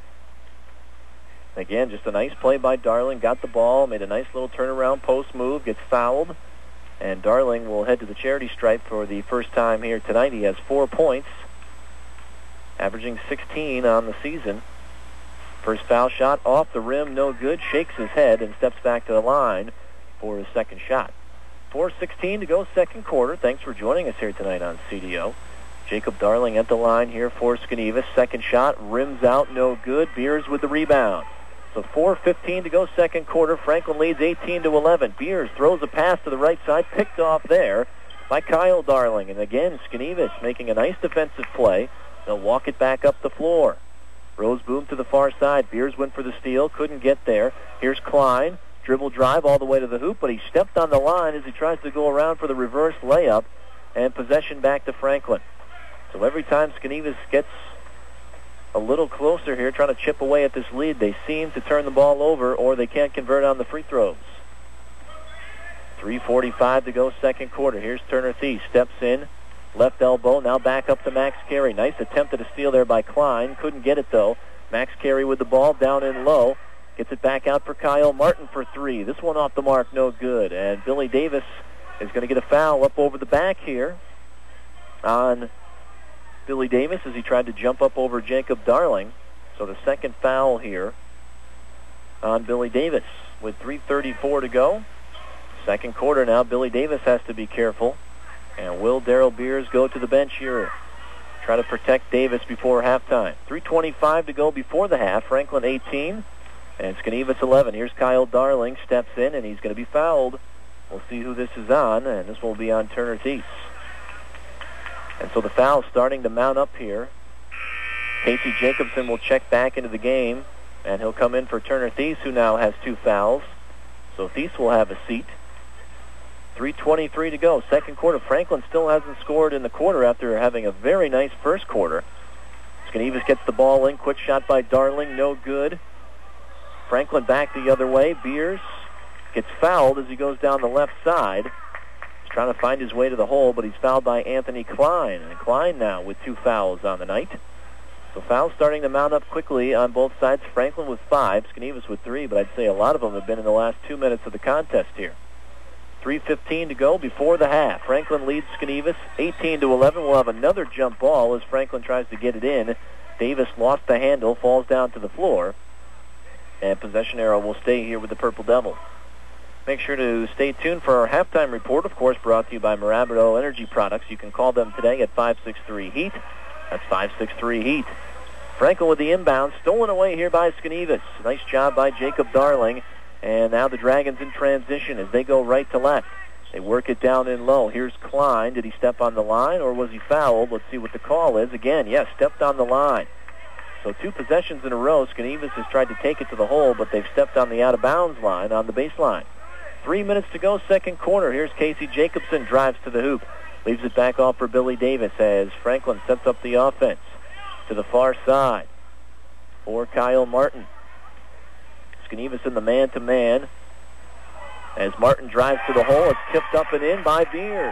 Speaker 3: Again, just a nice play by Darling. Got the ball, made a nice little turnaround post move, gets fouled. And Darling will head to the charity stripe for the first time here tonight. He has 4 points, averaging 16 on the season. First foul shot off the rim, no good. Shakes his head and steps back to the line for his second shot. 4:16 to go, second quarter. Thanks for joining us here tonight on CDO. Jacob Darling at the line here for Skenevis. Second shot, rims out, no good. Beers with the rebound. So 4:15 to go, second quarter. Franklin leads 18-11. Beers throws a pass to the right side, picked off there by Kyle Darling. And again, Skenevis making a nice defensive play. They'll walk it back up the floor. Roseboom to the far side. Beers went for the steal, couldn't get there. Here's Klein. Dribble drive all the way to the hoop, but he stepped on the line as he tries to go around for the reverse layup, and possession back to Franklin. So every time Skenevis gets a little closer here, trying to chip away at this lead, they seem to turn the ball over, or they can't convert on the free throws. 3:45 to go, second quarter. Here's Turner Thies, steps in, left elbow, now back up to Max Carey. Nice attempt at a steal there by Klein. Couldn't get it, though. Max Carey with the ball down in low. Gets it back out for Kyle Martin for 3. This one off the mark, no good. And Billy Davis is going to get a foul up over the back here on Billy Davis as he tried to jump up over Jacob Darling. So the second foul here on Billy Davis with 3:34 to go. Second quarter now. Billy Davis has to be careful. And will Darrell Beers go to the bench here? Try to protect Davis before halftime. 3:25 to go before the half. Franklin 18 and Skenevis 11. Here's Kyle Darling, steps in, and he's going to be fouled. We'll see who this is on, and this will be on Turner Thies. And so the foul starting to mount up here. Casey Jacobson will check back into the game, and he'll come in for Turner Thies, who now has 2 fouls. So Thies will have a seat. 3:23 to go, second quarter. Franklin still hasn't scored in the quarter after having a very nice first quarter. Skenevis gets the ball in, quick shot by Darling, no good. Franklin back the other way. Beers gets fouled as he goes down the left side. He's trying to find his way to the hole, but he's fouled by Anthony Klein. And Klein now with 2 fouls on the night. So fouls starting to mount up quickly on both sides. Franklin with 5, Skenevis with 3, but I'd say a lot of them have been in the last 2 minutes of the contest here. 3:15 to go before the half. Franklin leads Skenevis 18-11. We'll have another jump ball as Franklin tries to get it in. Davis lost the handle, falls down to the floor. And possession arrow will stay here with the Purple Devils. Make sure to stay tuned for our halftime report, of course, brought to you by Mirabito Energy Products. You can call them today at 563-HEAT. That's 563-HEAT. Franklin with the inbound, stolen away here by Skenevis. Nice job by Jacob Darling. And now the Dragons in transition as they go right to left. They work it down in low. Here's Klein. Did he step on the line or was he fouled? Let's see what the call is. Again, yes, stepped on the line. So 2 possessions in a row. Skenevis has tried to take it to the hole, but they've stepped on the out-of-bounds line on the baseline. 3 minutes to go, second quarter. Here's Casey Jacobson, drives to the hoop. Leaves it back off for Billy Davis as Franklin sets up the offense to the far side for Kyle Martin. Skenevis in the man-to-man as Martin drives to the hole. It's tipped up and in by Beers.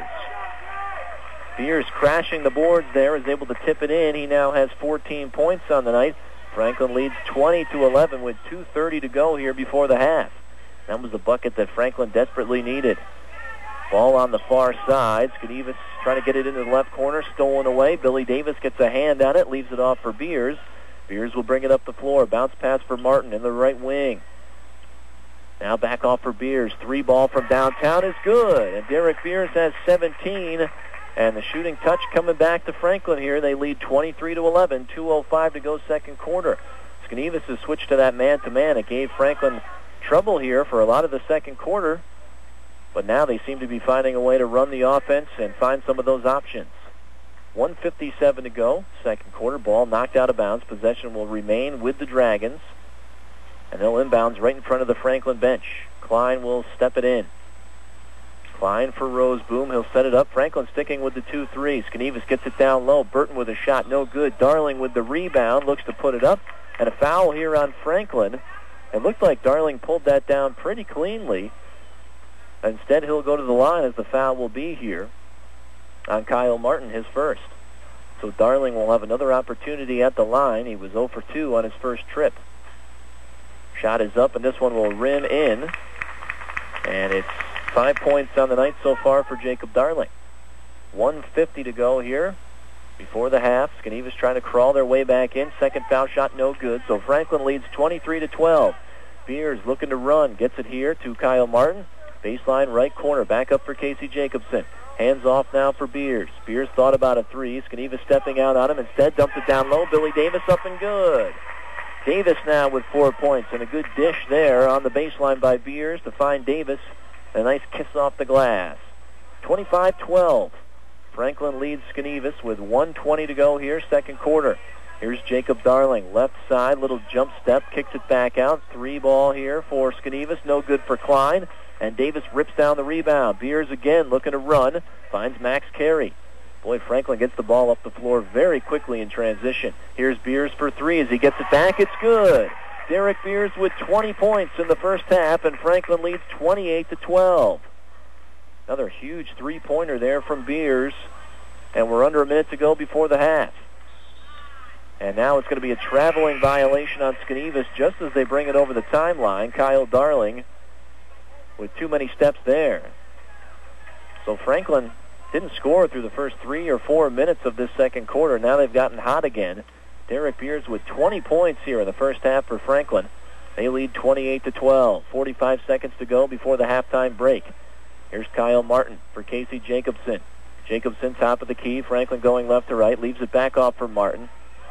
Speaker 3: Beers crashing the boards there, is able to tip it in. He now has 14 points on the night. Franklin leads 20-11 with 2:30 to go here before the half. That was the bucket that Franklin desperately needed. Ball on the far side. Skenevis trying to get it into the left corner, stolen away. Billy Davis gets a hand on it, leaves it off for Beers. Beers will bring it up the floor. Bounce pass for Martin in the right wing. Now back off for Beers. 3 ball from downtown is good. And Derek Beers has 17. And the shooting touch coming back to Franklin here. They lead 23-11. 2:05 to go, second quarter. Skenevis has switched to that man-to-man. It gave Franklin trouble here for a lot of the second quarter. But now they seem to be finding a way to run the offense and find some of those options. 1:57 to go, second quarter. Ball knocked out of bounds. Possession will remain with the Dragons. And they'll inbounds right in front of the Franklin bench. Klein will step it in. Klein for Roseboom. He'll set it up. Franklin sticking with the 2-3. Skenevis gets it down low. Burton with a shot. No good. Darling with the rebound. Looks to put it up. And a foul here on Franklin. It looked like Darling pulled that down pretty cleanly. Instead, he'll go to the line as the foul will be here on Kyle Martin, his first. So Darling will have another opportunity at the line. He was 0 for 2 on his first trip. Shot is up, and this one will rim in. And it's 5 points on the night so far for Jacob Darling. 1:50 to go here before the half. Skenevis trying to crawl their way back in. Second foul shot, no good. So Franklin leads 23-12. Beers looking to run. Gets it here to Kyle Martin. Baseline right corner. Back up for Casey Jacobson. Hands off now for Beers. Beers thought about a three. Skenevis stepping out on him. Instead, dumps it down low. Billy Davis up and good. Davis now with 4 points. And a good dish there on the baseline by Beers to find Davis. A nice kiss off the glass. 25-12. Franklin leads Skenevis with 1:20 to go here, second quarter. Here's Jacob Darling, left side, little jump step, kicks it back out. 3 ball here for Skenevis, no good for Klein. And Davis rips down the rebound. Beers again looking to run, finds Max Carey. Boy, Franklin gets the ball up the floor very quickly in transition. Here's Beers for 3 as he gets it back. It's good. Derek Beers with 20 points in the first half, and Franklin leads 28-12. Another huge three-pointer there from Beers, and we're under a minute to go before the half. And now it's going to be a traveling violation on Skenevis just as they bring it over the timeline. Kyle Darling with too many steps there. So Franklin didn't score through the first 3 or 4 minutes of this second quarter. Now they've gotten hot again. Derek Beers with 20 points here in the first half for Franklin. They lead 28-12. 45 seconds to go before the halftime break. Here's Kyle Martin for Casey Jacobson. Jacobson top of the key. Franklin going left to right. Leaves it back off for Martin.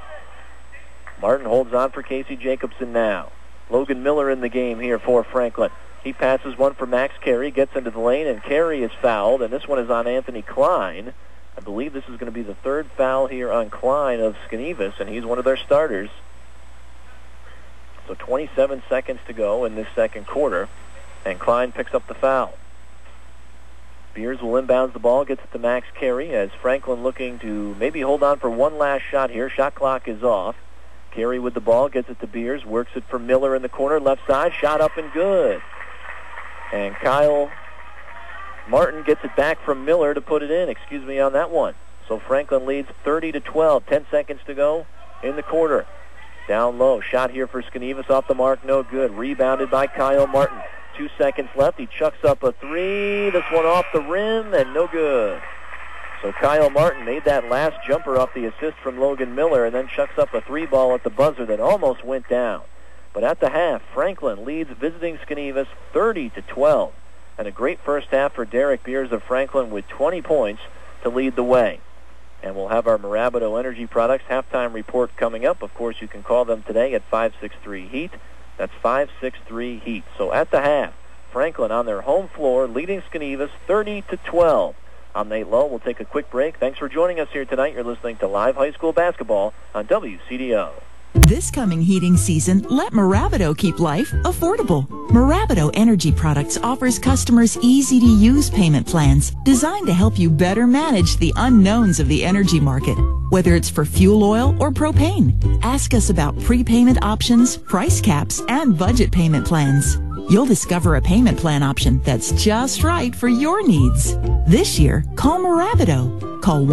Speaker 3: Martin holds on for Casey Jacobson now. Logan Miller in the game here for Franklin. He passes one for Max Carey, gets into the lane, and Carey is fouled, and this one is on Anthony Klein. I believe this is going to be the third foul here on Klein of Skenevis, and he's one of their starters. So 27 seconds to go in this second quarter, and Klein picks up the foul. Beers will inbounds the ball, gets it to Max Carey, as Franklin looking to maybe hold on for one last shot here. Shot clock is off. Carey with the ball, gets it to Beers, works it for Miller in the corner, left side, shot up and good. And Kyle Martin gets it back from Miller to put it in, on that one. So Franklin leads 30-12, 10 seconds to go in the quarter. Down low, shot here for Skenevis off the mark, no good. Rebounded by Kyle Martin. 2 seconds left, he chucks up a three. This one off the rim and no good. So Kyle Martin made that last jumper off the assist from Logan Miller and then chucks up a 3-ball at the buzzer that almost went down. But at the half, Franklin leads visiting Skenevis 30-12. And a great first half for Derek Beers of Franklin with 20 points to lead the way. And we'll have our Mirabito Energy Products halftime report coming up. Of course, you can call them today at 563-HEAT. That's 563-HEAT. So at the half, Franklin on their home floor leading Skenevis 30-12. I'm Nate Lowe. We'll take a quick break. Thanks for joining us here tonight. You're listening to Live High School Basketball on WCDO.
Speaker 8: This coming heating season, let Mirabito keep life affordable. Mirabito Energy Products offers customers easy-to-use payment plans designed to help you better manage the unknowns of the energy market. Whether it's for fuel oil or propane, ask us about prepayment options, price caps, and budget payment plans. You'll discover a payment plan option that's just right for your needs. This year, call Mirabito. Call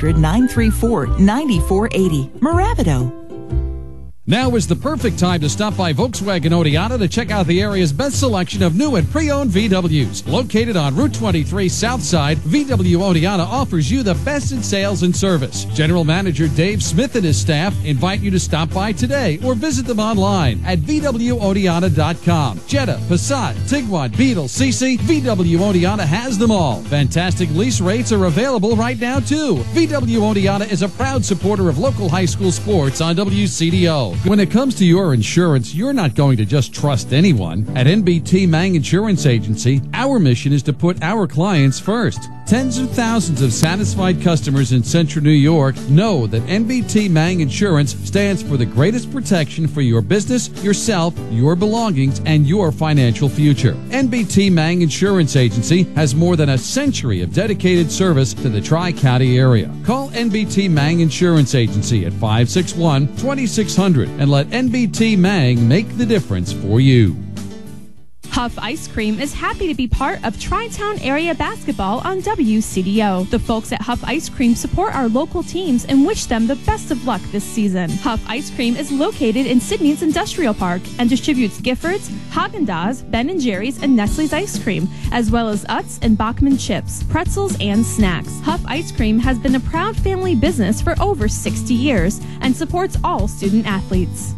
Speaker 8: 1-800-934-9480. Mirabito.
Speaker 2: Now is the perfect time to stop by Volkswagen Oneonta to check out the area's best selection of new and pre-owned VWs. Located on Route 23 South Side, VW Oneonta offers you the best in sales and service. General Manager Dave Smith and his staff invite you to stop by today or visit them online at VWOneonta.com. Jetta, Passat, Tiguan, Beetle, CC, VW Oneonta has them all. Fantastic lease rates are available right now too. VW Oneonta is a proud supporter of local high school sports on WCDO. When it comes to your insurance, you're not going to just trust anyone. At NBT Mang Insurance Agency, our mission is to put our clients first. Tens of thousands of satisfied customers in Central New York know that NBT Mang Insurance stands for the greatest protection for your business, yourself, your belongings, and your financial future. NBT Mang Insurance Agency has more than a century of dedicated service to the Tri-County area. Call NBT Mang Insurance Agency at 561-2600 and let NBT Mang make the difference for you.
Speaker 13: Huff Ice Cream is happy to be part of Tri-Town Area Basketball on WCDO. The folks at Huff Ice Cream support our local teams and wish them the best of luck this season. Huff Ice Cream is located in Sydney's Industrial Park and distributes Giffords, Haagen-Dazs, Ben & Jerry's, and Nestle's ice cream, as well as Utz and Bachman chips, pretzels, and snacks. Huff Ice Cream has been a proud family business for over 60 years and supports all student athletes.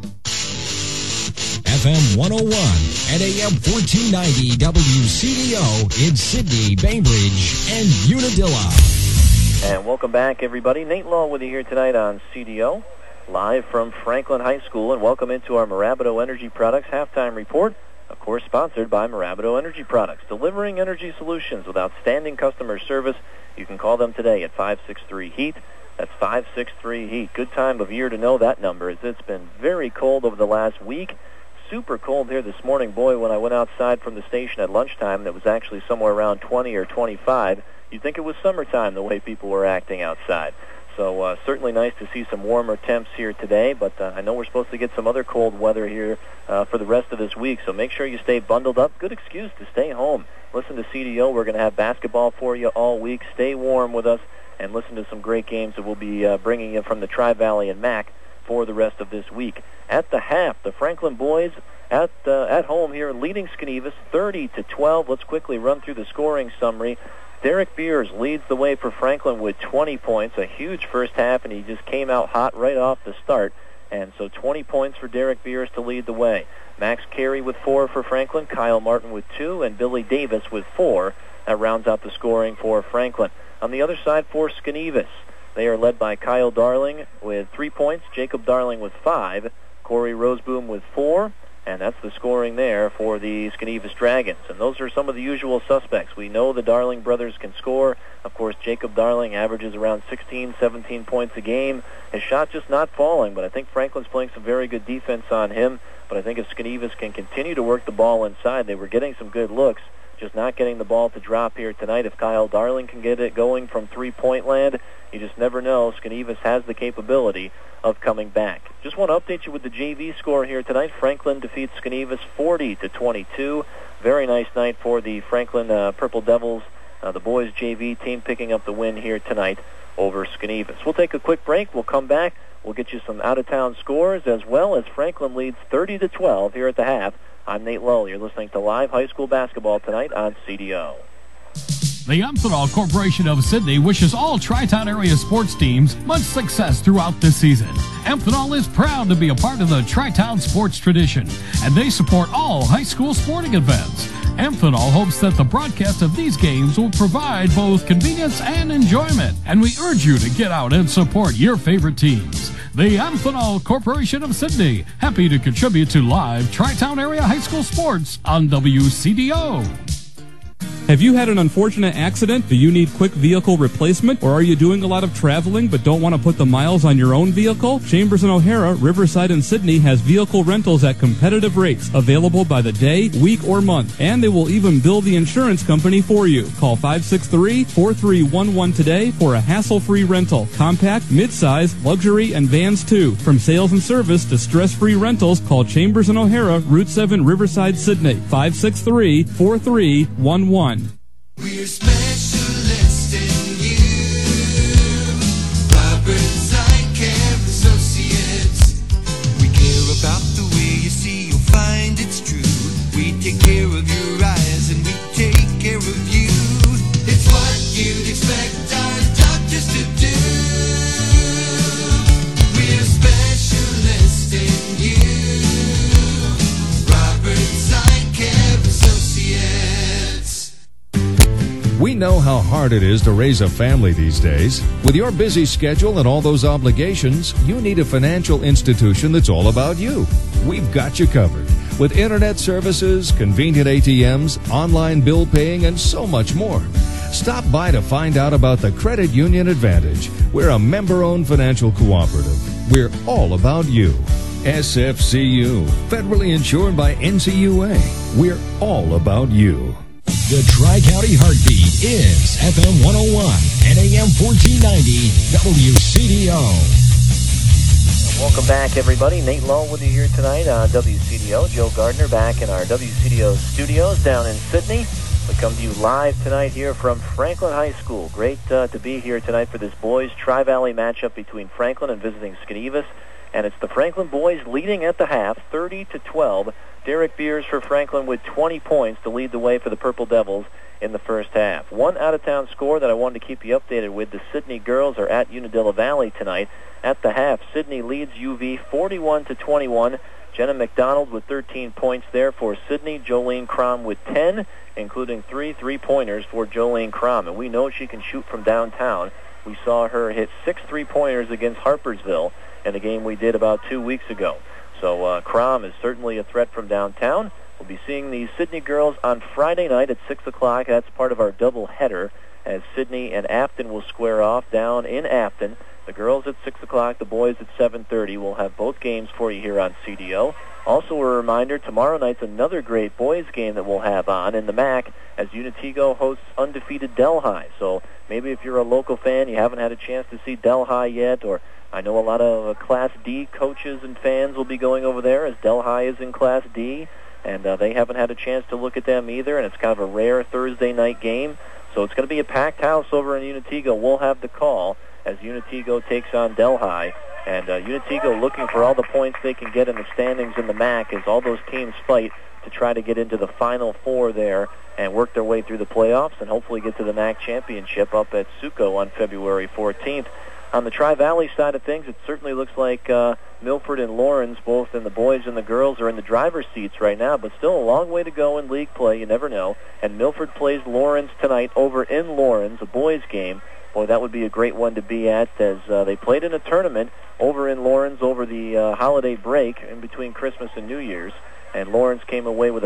Speaker 7: FM 101 and AM 1490 WCDO in Sydney, Bainbridge, and Unadilla.
Speaker 3: And welcome back, everybody. Nate Law with you here tonight on CDO, live from Franklin High School, and welcome into our Marabato Energy Products halftime report, of course sponsored by Marabato Energy Products, delivering energy solutions with outstanding customer service. You can call them today at 563-HEAT. That's 563-HEAT. Good time of year to know that number, as it's been very cold over the last week. Super cold here this morning. Boy, when I went outside from the station at lunchtime, that was actually somewhere around 20 or 25. You'd think it was summertime the way people were acting outside. So certainly nice to see some warmer temps here today, but I know we're supposed to get some other cold weather here for the rest of this week, so make sure you stay bundled up. Good excuse to stay home. Listen to CDO. We're going to have basketball for you all week. Stay warm with us and listen to some great games that we'll be bringing you from the Tri-Valley and MAC for the rest of this week. At the half, the Franklin boys at home here leading Skenevis 30-12. Let's quickly run through the scoring summary. Derek Beers leads the way for Franklin with 20 points, a huge first half, and he just came out hot right off the start. And so 20 points for Derek Beers to lead the way. Max Carey with 4 for Franklin, Kyle Martin with 2, and Billy Davis with 4. That rounds out the scoring for Franklin. On the other side for Skenevis, they are led by Kyle Darling with 3 points, Jacob Darling with 5, Corey Roseboom with 4, and that's the scoring there for the Skenevis Dragons. And those are some of the usual suspects. We know the Darling brothers can score. Of course, Jacob Darling averages around 16, 17 points a game. His shot just not falling, but I think Franklin's playing some very good defense on him. But I think if Skenevis can continue to work the ball inside, they were getting some good looks, just not getting the ball to drop here tonight. If Kyle Darling can get it going from three-point land, you just never know. Skenevis has the capability of coming back. Just want to update you with the JV score here tonight. Franklin defeats Skenevis 40-22. Very nice night for the Franklin Purple Devils, the boys JV team picking up the win here tonight over Skenevis. We'll take a quick break. We'll come back. We'll get you some out-of-town scores, as well as Franklin leads 30-12 here at the half. I'm Nate Lowe. You're listening to live high school basketball tonight on CDO.
Speaker 14: The Amphenol Corporation of Sydney wishes all Tri-Town area sports teams much success throughout this season. Amphenol is proud to be a part of the Tri-Town sports tradition, and they support all high school sporting events. Amphenol hopes that the broadcast of these games will provide both convenience and enjoyment, and we urge you to get out and support your favorite teams. The Amphenol Corporation of Sydney, happy to contribute to live Tri-Town area high school sports on WCDO.
Speaker 4: Have you had an unfortunate accident? Do you need quick vehicle replacement? Or are you doing a lot of traveling but don't want to put the miles on your own vehicle? Chambers and O'Hara, Riverside and Sydney has vehicle rentals at competitive rates, available by the day, week, or month. And they will even bill the insurance company for you. Call 563-4311 today for a hassle-free rental. Compact, mid-size, luxury, and vans too. From sales and service to stress-free rentals, call Chambers and O'Hara, Route 7, Riverside, Sydney. 563-4311.
Speaker 15: We're specialists in you. Robert Eye Associates. We care about the way you see, you'll find it's true. We take care of your eyes and we take care of you. It's what you'd expect our doctors to do. We're specialists in you. Robert Eye Associates.
Speaker 16: We know how hard it is to raise a family these days. With your busy schedule and all those obligations, you need a financial institution that's all about you. We've got you covered. With internet services, convenient ATMs, online bill paying, and so much more. Stop by to find out about the Credit Union Advantage. We're a member-owned financial cooperative. We're all about you. SFCU, federally insured by NCUA. We're all about you.
Speaker 7: The Tri-County Heartbeat is FM 101 and AM 1490 WCDO.
Speaker 3: Welcome back, everybody. Nate Lowe with you here tonight on WCDO. Joe Gardner back in our WCDO studios down in Sydney. We come to you live tonight here from Franklin High School. Great to be here tonight for this boys Tri-Valley matchup between Franklin and visiting Skenevis. And it's the Franklin boys leading at the half, 30-12. Derek Beers for Franklin with 20 points to lead the way for the Purple Devils in the first half. One out-of-town score that I wanted to keep you updated with. The Sydney girls are at Unadilla Valley tonight. At the half, Sydney leads UV 41-21. Jenna McDonald with 13 points there for Sydney. Jolene Crom with 10, including 3 three-pointers for Jolene Crom. And we know she can shoot from downtown. We saw her hit 6 three-pointers against Harpersville in a game we did about 2 weeks ago. So Crom is certainly a threat from downtown. We'll be seeing the Sydney girls on Friday night at 6 o'clock. That's part of our double-header as Sydney and Afton will square off down in Afton. The girls at 6 o'clock, the boys at 7:30. We'll have both games for you here on CDO. Also a reminder, tomorrow night's another great boys game that we'll have on in the MAC as Unitigo hosts undefeated Delhi. So maybe if you're a local fan, you haven't had a chance to see Delhi yet, or I know a lot of Class D coaches and fans will be going over there as Delhi is in Class D, and they haven't had a chance to look at them either, and it's kind of a rare Thursday night game. So it's going to be a packed house over in Unitigo. We'll have the call as Unitigo takes on Delhi. And Unitigo looking for all the points they can get in the standings in the MAC as all those teams fight to try to get into the Final Four there and work their way through the playoffs and hopefully get to the MAC championship up at Suco on February 14th. On the Tri-Valley side of things, it certainly looks like Milford and Lawrence, both in the boys and the girls, are in the driver's seats right now, but still a long way to go in league play. You never know. And Milford plays Lawrence tonight over in Lawrence, a boys game. Boy, that would be a great one to be at as they played in a tournament over in Lawrence over the holiday break in between Christmas and New Year's. And Lawrence came away with a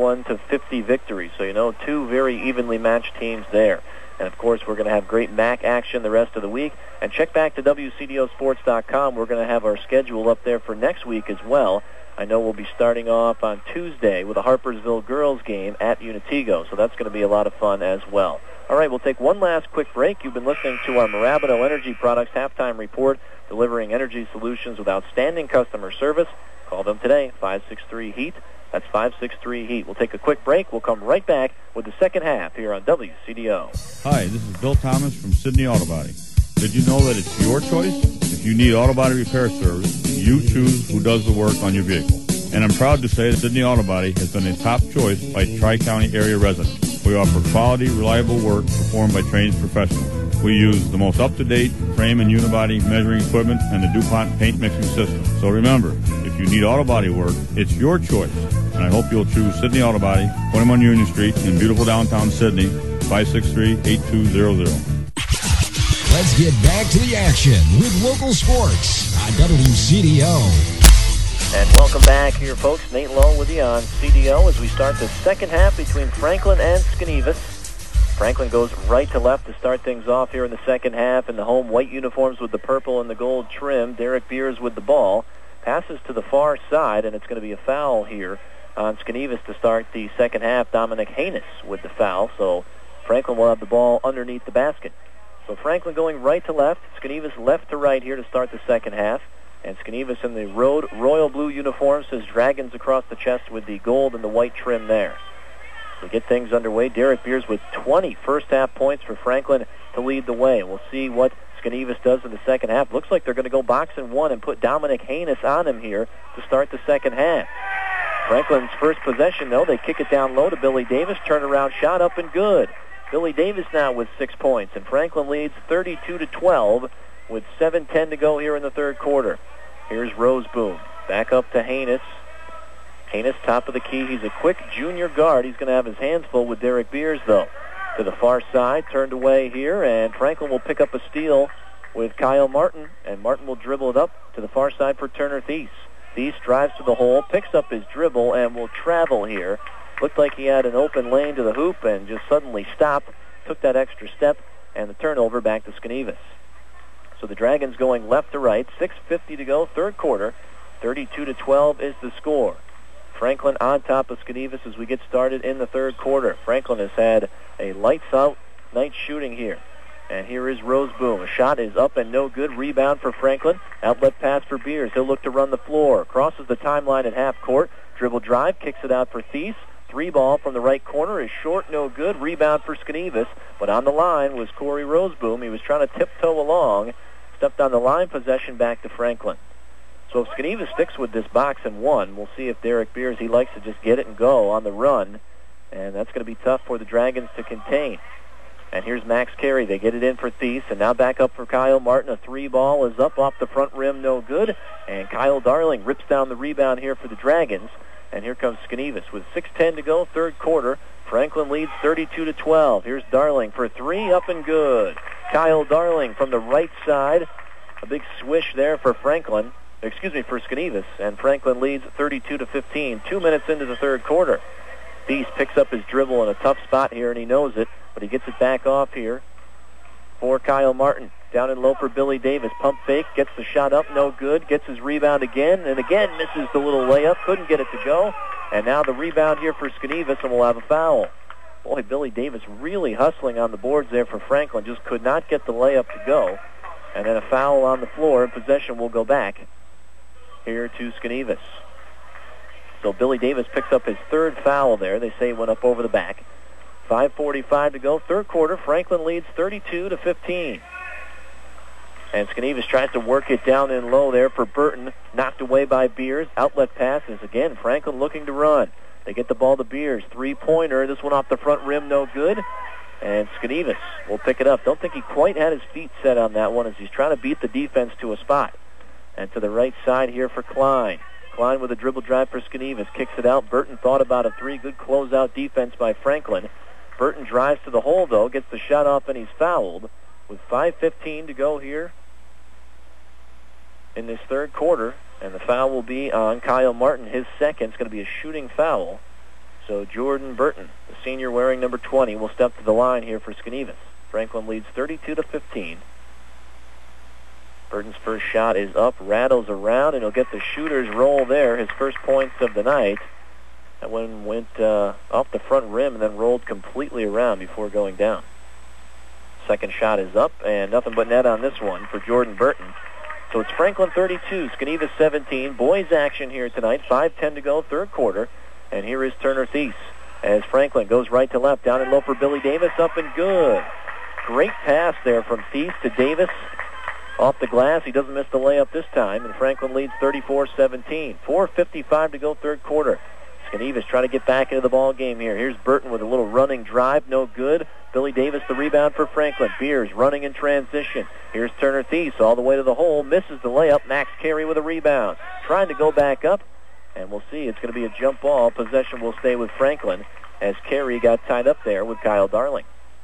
Speaker 3: 51-50 victory. So, you know, two very evenly matched teams there. And, of course, we're going to have great MAC action the rest of the week. And check back to WCDOsports.com. We're going to have our schedule up there for next week as well. I know we'll be starting off on Tuesday with a Harpersville girls game at Unitigo. So that's going to be a lot of fun as well. All right, we'll take one last quick break. You've been listening to our Marabito Energy Products halftime report, delivering energy solutions with outstanding customer service. Call them today, 563-HEAT. That's 563-HEAT. We'll take a quick break. We'll come right back with the second half here on WCDO.
Speaker 17: Hi, this is Bill Thomas from Sydney Auto Body. Did you know that it's your choice? If you need auto body repair service, you choose who does the work on your vehicle. And I'm proud to say that Sydney Auto Body has been a top choice by Tri-County area residents. We offer quality, reliable work performed by trained professionals. We use the most up-to-date frame and unibody measuring equipment and the DuPont paint mixing system. So remember, if you need auto body work, it's your choice. And I hope you'll choose Sydney Auto Body, 21 Union Street in beautiful downtown Sydney, 563-8200.
Speaker 7: Let's get back to the action with local sports on WCDO.
Speaker 3: And welcome back here, folks. Nate Lowe with you on CDO as we start the second half between Franklin and Skenevis. Franklin goes right to left to start things off here in the second half in the home white uniforms with the purple and the gold trim. Derek Beers with the ball. Passes to the far side, and it's going to be a foul here on Skenevis to start the second half. Dominic Haynes with the foul, so Franklin will have the ball underneath the basket. So Franklin going right to left, Skenevis left to right here to start the second half. And Skenevis in the royal blue uniform says Dragons across the chest with the gold and the white trim there. To get things underway, Derek Beers with 20 first-half points for Franklin to lead the way. We'll see what Skenevis does in the second half. Looks like they're going to go box and one and put Dominic Haynes on him here to start the second half. Franklin's first possession, though, they kick it down low to Billy Davis. Turnaround shot up and good. Billy Davis now with 6 points, and Franklin leads 32-12 with 7:10 to go here in the third quarter. Here's Roseboom. Back up to Haynes. Haynes, top of the key. He's a quick junior guard. He's going to have his hands full with Derek Beers, though. To the far side, turned away here, and Franklin will pick up a steal with Kyle Martin, and Martin will dribble it up to the far side for Turner Thies. Thies drives to the hole, picks up his dribble, and will travel here. Looked like he had an open lane to the hoop and just suddenly stopped took that extra step, and the turnover back to Skenevis. So the Dragons going left to right, 6:50 to go, third quarter. 32-12 is the score. Franklin on top of Skenevis as we get started in the third quarter. Franklin has had a lights-out night shooting here. And here is Roseboom. A shot is up and no good. Rebound for Franklin. Outlet pass for Beers. He'll look to run the floor. Crosses the timeline at half court. Dribble drive. Kicks it out for Thies. Three ball from the right corner is short, no good. Rebound for Skenevis. But on the line was Corey Roseboom. He was trying to tiptoe along. Stepped on the line. Possession back to Franklin. So if Skenevis sticks with this box and one, we'll see if Derek Beers, he likes to just get it and go on the run. And that's going to be tough for the Dragons to contain. And here's Max Carey. They get it in for Thies, and now back up for Kyle Martin. A three ball is up off the front rim, no good. And Kyle Darling rips down the rebound here for the Dragons. And here comes Skenevis with 6:10 to go, third quarter. Franklin leads 32-12. Here's Darling for three, up and good. Kyle Darling from the right side. A big swish there for Franklin. For Skenevis, and Franklin leads 32-15. 2 minutes into the third quarter. Thies picks up his dribble in a tough spot here, and he knows it, but he gets it back off here for Kyle Martin. Down in low for Billy Davis. Pump fake, gets the shot up, no good. Gets his rebound again, and again misses the little layup. Couldn't get it to go. And now the rebound here for Skenevis, and we'll have a foul. Boy, Billy Davis really hustling on the boards there for Franklin. Just could not get the layup to go. And then a foul on the floor, and possession will go back here to Skenevis. So Billy Davis picks up his third foul there. They say it went up over the back. 5:45 to go, third quarter. Franklin leads 32-15. And Skenevis tries to work it down in low there for Burton. Knocked away by Beers. Outlet passes again. Franklin looking to run. They get the ball to Beers. Three-pointer. This one off the front rim, no good. And Skenevis will pick it up. Don't think he quite had his feet set on that one as he's trying to beat the defense to a spot. And to the right side here for Klein. Klein with a dribble drive for Skenevis. Kicks it out. Burton thought about a three. Good closeout defense by Franklin. Burton drives to the hole, though. Gets the shot off, and he's fouled. With 5:15 to go here in this third quarter. And the foul will be on Kyle Martin. His second. It's going to be a shooting foul. So Jordan Burton, the senior wearing number 20, will step to the line here for Skenevis. Franklin leads 32-15. Burton's first shot is up, rattles around, and he'll get the shooter's roll there, his first points of the night. That one went off the front rim and then rolled completely around before going down. Second shot is up, and nothing but net on this one for Jordan Burton. So it's Franklin 32, Skenevis 17. Boys action here tonight, 5:10 to go, third quarter. And here is Turner Thies as Franklin goes right to left, down in low for Billy Davis, up and good. Great pass there from Thies to Davis. Off the glass, he doesn't miss the layup this time, and Franklin leads 34-17. 4:55 to go, third quarter. Skenevis trying to get back into the ball game here. Here's Burton with a little running drive, no good. Billy Davis the rebound for Franklin. Beers running in transition. Here's Turner Thies all the way to the hole, misses the layup. Max Carey with a rebound. Trying to go back up, and we'll see. It's going to be a jump ball. Possession will stay with Franklin as Carey got tied up there with Kyle Darling.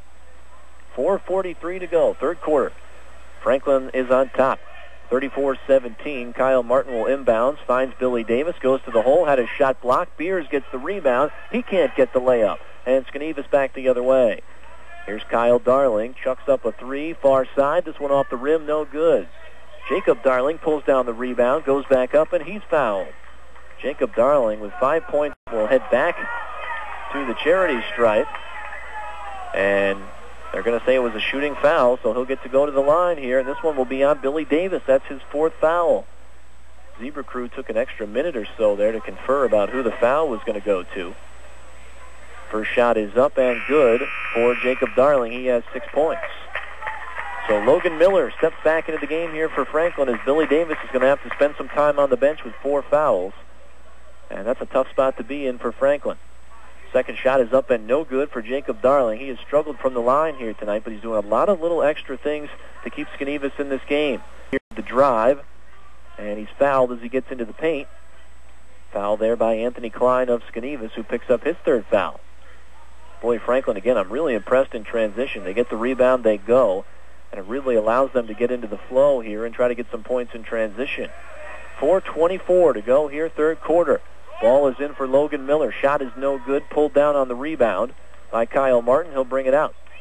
Speaker 3: 4:43 to go, third quarter. Franklin is on top, 34-17. Kyle Martin will inbounds, finds Billy Davis, goes to the hole, had his shot blocked. Beers gets the rebound. He can't get the layup, and Skenevis back the other way. Here's Kyle Darling, chucks up a three, far side. This one off the rim, no good. Jacob Darling pulls down the rebound, goes back up, and he's fouled. Jacob Darling with 5 points will head back to the charity stripe, and they're going to say it was a shooting foul, so he'll get to go to the line here, and this one will be on Billy Davis. That's his fourth foul. Zebra Crew took an extra minute or so there to confer about who the foul was going to go to. First shot is up and good for Jacob Darling. He has 6 points. So Logan Miller steps back into the game here for Franklin as Billy Davis is going to have to spend some time on the bench with 4 fouls. And that's a tough spot to be in for Franklin. Second shot is up and no good for Jacob Darling. He has struggled from the line here tonight, but he's doing a lot of little extra things to keep Skenevis in this game. Here's the drive, and he's fouled as he gets into the paint. Foul there by Anthony Klein of Skenevis, who picks up his third foul. Boy, Franklin, again, I'm really impressed in transition. They get the rebound, they go, and it really allows them to get into the flow here and try to get some points in transition. 4:24 to go here, third quarter. Ball is in for Logan Miller. Shot is no good. Pulled down on the rebound by Kyle Martin. He'll bring it out.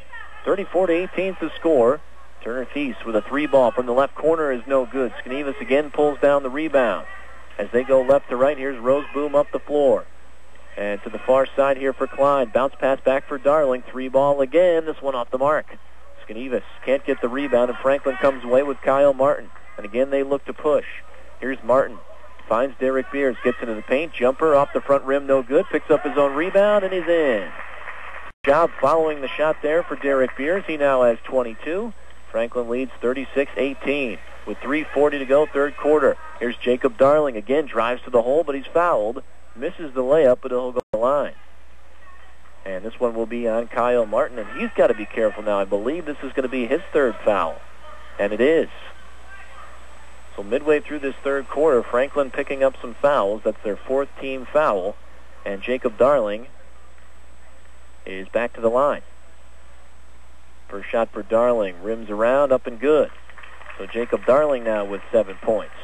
Speaker 3: 34-18 the score. Turner Thies with a 3-ball from the left corner is no good. Skenevis again pulls down the rebound. As they go left to right, here's Roseboom up the floor. And to the far side here for Klein. Bounce pass back for Darling. 3-ball again. This one off the mark. Skenevis can't get the rebound, and Franklin comes away with Kyle Martin. And again, they look to push. Here's Martin. Finds Derek Beers. Gets into the paint. Jumper off the front rim. No good. Picks up his own rebound, and he's in. Job following the shot there for Derek Beers. He now has 22. Franklin leads 36-18 with 3:40 to go, third quarter. Here's Jacob Darling again, drives to the hole, but he's fouled. Misses the layup, but he'll go to the line. And this one will be on Kyle Martin, and he's got to be careful now. I believe this is going to be his third foul, and it is. So midway through this third quarter, Franklin picking up some fouls. That's their fourth team foul, and Jacob Darling is back to the line. First shot for Darling, rims around, up and good. So Jacob Darling now with 7 points.